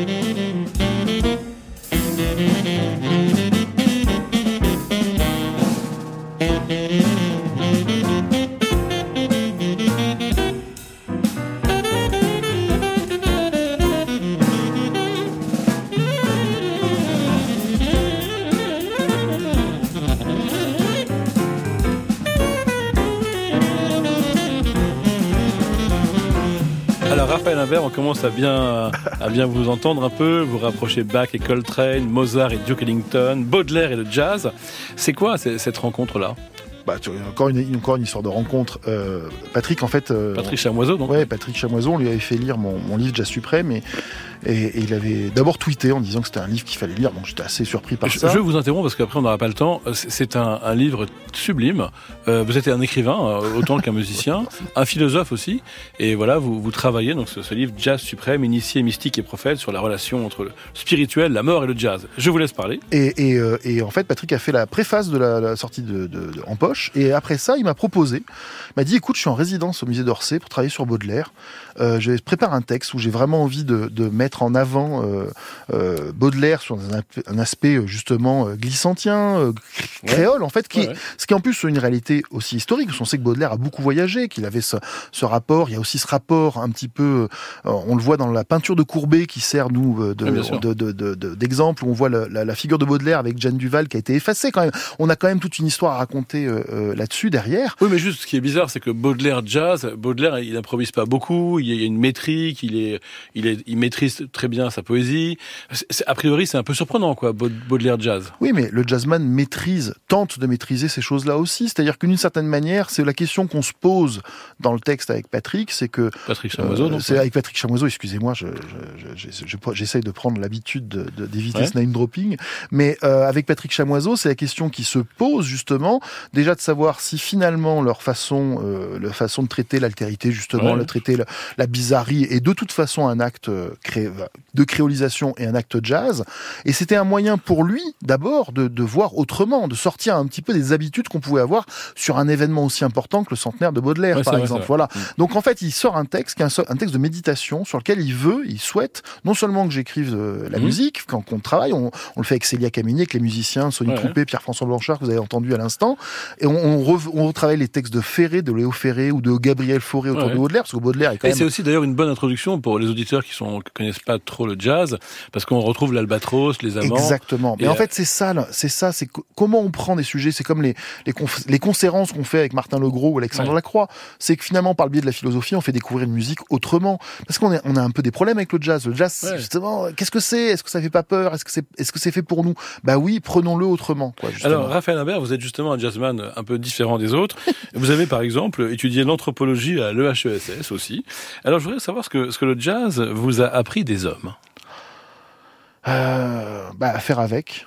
Alors Raphaël Imbert, on commence à bien, à bien vous entendre un peu, vous rapprochez Bach et Coltrane, Mozart et Duke Ellington, Baudelaire et le jazz. C'est quoi c'est, cette rencontre-là ? Bah, tu, encore, une, encore une histoire de rencontre. Euh, Patrick, en fait... Euh, Patrick Chamoiseau, donc. Ouais, Patrick Chamoiseau, on lui avait fait lire mon, mon livre Jazz Suprême et, et, et il avait d'abord tweeté en disant que c'était un livre qu'il fallait lire. Donc j'étais assez surpris par je, ça. Je vous interromps parce qu'après on n'aura pas le temps. C'est un, un livre sublime. Euh, vous êtes un écrivain, autant qu'un musicien, un philosophe aussi. Et voilà, vous, vous travaillez donc ce, ce livre Jazz Suprême, initié, mystique et prophète, sur la relation entre le spirituel, la mort et le jazz. Je vous laisse parler. Et, et, euh, et en fait, Patrick a fait la préface de la, la sortie de, de, de En Poche. Et après ça, il m'a proposé, il m'a dit, écoute, je suis en résidence au musée d'Orsay pour travailler sur Baudelaire. Euh, je prépare un texte où j'ai vraiment envie de, de mettre en avant euh, euh, Baudelaire sur un, un aspect justement glissantien, euh, créole, en fait, qui, ouais, ouais. ce qui est en plus une réalité aussi historique, parce qu'on sait que Baudelaire a beaucoup voyagé, qu'il avait ce, ce rapport. Il y a aussi ce rapport un petit peu, euh, on le voit dans la peinture de Courbet qui sert nous de, ouais, de, de, de, de, d'exemple, où on voit le, la, la figure de Baudelaire avec Jeanne Duval qui a été effacée quand même. On a quand même toute une histoire à raconter euh, là-dessus derrière. Oui, mais juste ce qui est bizarre, c'est que Baudelaire jazz, Baudelaire il n'improvise pas beaucoup, il y a une métrique, il est, il est, il maîtrise très bien sa poésie. C'est, a priori, c'est un peu surprenant, quoi, Baudelaire jazz. Oui, mais le jazzman maîtrise, tente de maîtriser ces choses-là aussi. C'est-à-dire qu'une certaine manière, c'est la question qu'on se pose dans le texte avec Patrick, c'est que Patrick Chamoiseau, euh, non, c'est avec Patrick Chamoiseau. Excusez-moi, je, je, je, je, je j'essaye de prendre l'habitude de, de, d'éviter ouais. ce name dropping, mais euh, avec Patrick Chamoiseau, c'est la question qui se pose justement, déjà de savoir si finalement leur façon, euh, leur façon de traiter l'altérité, justement, ouais. le traiter la, la bizarrerie, est de toute façon un acte cré... de créolisation et un acte jazz. Et c'était un moyen pour lui, d'abord, de, de voir autrement, de sortir un petit peu des habitudes qu'on pouvait avoir sur un événement aussi important que le centenaire de Baudelaire, ouais, par vrai, exemple. Voilà. Mmh. Donc en fait, il sort un texte qui est un, un texte de méditation sur lequel il veut, il souhaite, non seulement que j'écrive euh, la mmh. musique, quand on travaille, on, on le fait avec Célia Caminier, avec les musiciens, Sonny ouais. Troupé, Pierre-François Blanchard, que vous avez entendu à l'instant, et on, on, re, on retravaille les textes de Ferré, de Léo Ferré ou de Gabriel Fauré autour ouais. de Baudelaire, parce que Baudelaire est quand et même... c'est aussi d'ailleurs une bonne introduction pour les auditeurs qui sont qui connaissent pas trop le jazz, parce qu'on retrouve l'albatros, les amants. Exactement. Mais en euh... fait, c'est ça, là, c'est ça, c'est comment on prend des sujets. C'est comme les les, conf... les conférences qu'on fait avec Martin Legros ou Alexandre ouais. Lacroix. C'est que finalement, par le biais de la philosophie, on fait découvrir une musique autrement. Parce qu'on est, on a un peu des problèmes avec le jazz. Le jazz, ouais. justement, qu'est-ce que c'est ? Est-ce que ça fait pas peur ? Est-ce que c'est, est-ce que c'est fait pour nous ? Bah oui, prenons-le autrement. Quoi, alors, Raphaël Imbert, vous êtes justement un jazzman un peu différent des autres. Vous avez par exemple étudié l'anthropologie à l'E H E S S aussi. Alors, je voudrais savoir ce que ce que le jazz vous a appris des hommes. Euh, bah, à faire avec.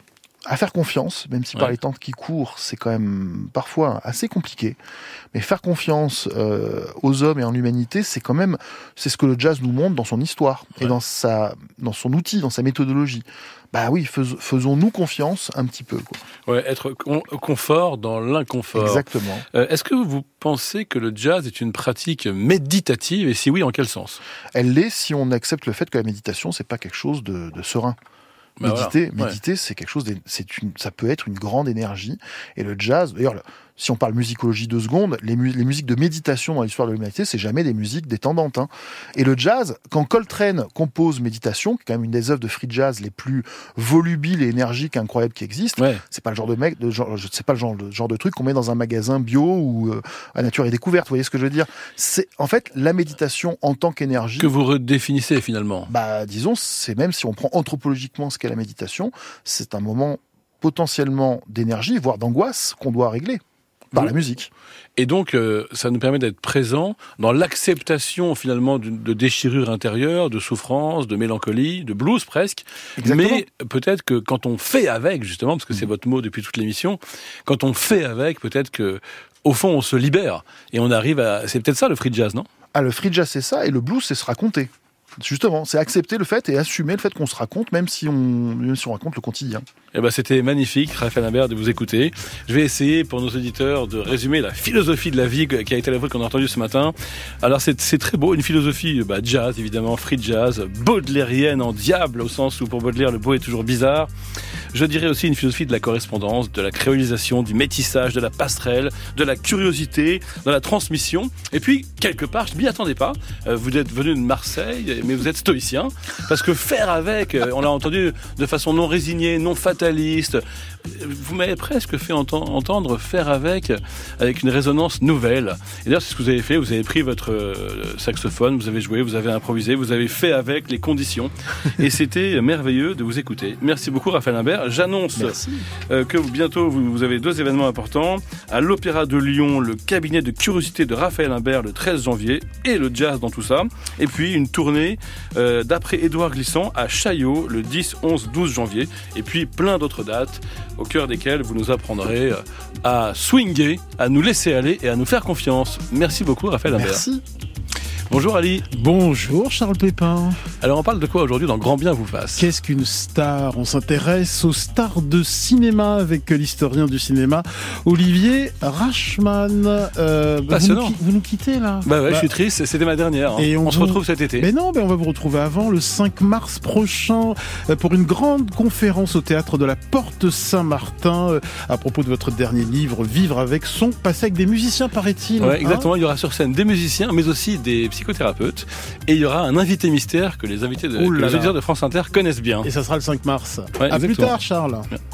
à faire confiance, même si ouais. par les temps qui courent, c'est quand même parfois assez compliqué. Mais faire confiance euh, aux hommes et en l'humanité, c'est quand même, c'est ce que le jazz nous montre dans son histoire ouais. et dans sa, dans son outil, dans sa méthodologie. Bah oui, fais, faisons-nous confiance un petit peu, quoi. Ouais, être con- confort dans l'inconfort. Exactement. Euh, est-ce que vous pensez que le jazz est une pratique méditative, et si oui, en quel sens ? Elle l'est si on accepte le fait que la méditation, c'est pas quelque chose de, de serein. Bah méditer, voilà. méditer, ouais. c'est quelque chose, c'est une, ça peut être une grande énergie. Et le jazz, d'ailleurs, si on parle musicologie deux secondes, les, mu- les musiques de méditation dans l'histoire de l'humanité, c'est jamais des musiques détendantes. Hein. Et le jazz, quand Coltrane compose Méditation, qui est quand même une des œuvres de free jazz les plus volubiles et énergiques, incroyables qui existent, ouais. c'est pas le genre de mec, de genre, c'est pas le genre de, genre de truc qu'on met dans un magasin bio ou euh, à Nature et Découverte. Vous voyez ce que je veux dire ? C'est en fait la méditation en tant qu'énergie que vous redéfinissez finalement. Bah, disons, c'est même si on prend anthropologiquement ce qu'est la méditation, c'est un moment potentiellement d'énergie, voire d'angoisse qu'on doit régler. Par la musique. Et donc, euh, ça nous permet d'être présents dans l'acceptation, finalement, de, de déchirures intérieures, de souffrances, de mélancolie, de blues presque. Exactement. Mais peut-être que quand on fait avec, justement, parce que c'est votre mot depuis toute l'émission, quand on fait avec, peut-être que, au fond, on se libère. Et on arrive à... C'est peut-être ça, le free jazz, non ? Ah, le free jazz, c'est ça, et le blues, c'est se raconter. Justement, c'est accepter le fait et assumer le fait qu'on se raconte, même si on, même si on raconte le quotidien. Eh ben, c'était magnifique, Raphaël Imbert, de vous écouter. Je vais essayer, pour nos auditeurs, de résumer la philosophie de la vie qui a été la vôtre qu'on a entendue ce matin. Alors, c'est, c'est très beau, une philosophie bah, jazz, évidemment, free jazz, baudelairienne en diable, au sens où pour Baudelaire, le beau est toujours bizarre. Je dirais aussi une philosophie de la correspondance, de la créolisation, du métissage, de la passerelle, de la curiosité, de la transmission. Et puis, quelque part, je ne m'y attendais pas, euh, vous êtes venu de Marseille, mais vous êtes stoïcien, parce que faire avec, euh, on l'a entendu de façon non résignée, non fataliste, vous m'avez presque fait ent- entendre faire avec, avec une résonance nouvelle. Et d'ailleurs, c'est ce que vous avez fait, vous avez pris votre euh, saxophone, vous avez joué, vous avez improvisé, vous avez fait avec les conditions. Et c'était merveilleux de vous écouter. Merci beaucoup, Raphaël Imbert. J'annonce euh, que bientôt, vous, vous avez deux événements importants. À l'Opéra de Lyon, le cabinet de curiosité de Raphaël Imbert le treize janvier, et le jazz dans tout ça. Et puis, une tournée euh, d'après Édouard Glissant à Chaillot, le dix, onze, douze janvier. Et puis, plein d'autres dates, au cœur desquelles vous nous apprendrez à swinguer, à nous laisser aller et à nous faire confiance. Merci beaucoup, Raphaël Imbert. Merci. Bonjour Ali. Bonjour Charles Pépin. Alors on parle de quoi aujourd'hui dans Grand Bien vous fasse ? Qu'est-ce qu'une star ? On s'intéresse aux stars de cinéma avec l'historien du cinéma Olivier Rachman. Euh, Passionnant. Vous nous, vous nous quittez là ? Bah ouais, bah, je suis triste, c'était ma dernière. Hein. Et on, on se vous... retrouve cet été. Mais non, mais on va vous retrouver avant, le cinq mars prochain, pour une grande conférence au théâtre de la Porte Saint-Martin à propos de votre dernier livre, Vivre avec son, passé avec des musiciens, paraît-il. Ouais, exactement. Hein ? Il y aura sur scène des musiciens, mais aussi des psychothérapeute, et il y aura un invité mystère que les invités de, que les auditeurs de France Inter connaissent bien. Et ça sera le cinq mars. Ouais, à exactement. plus tard, Charles.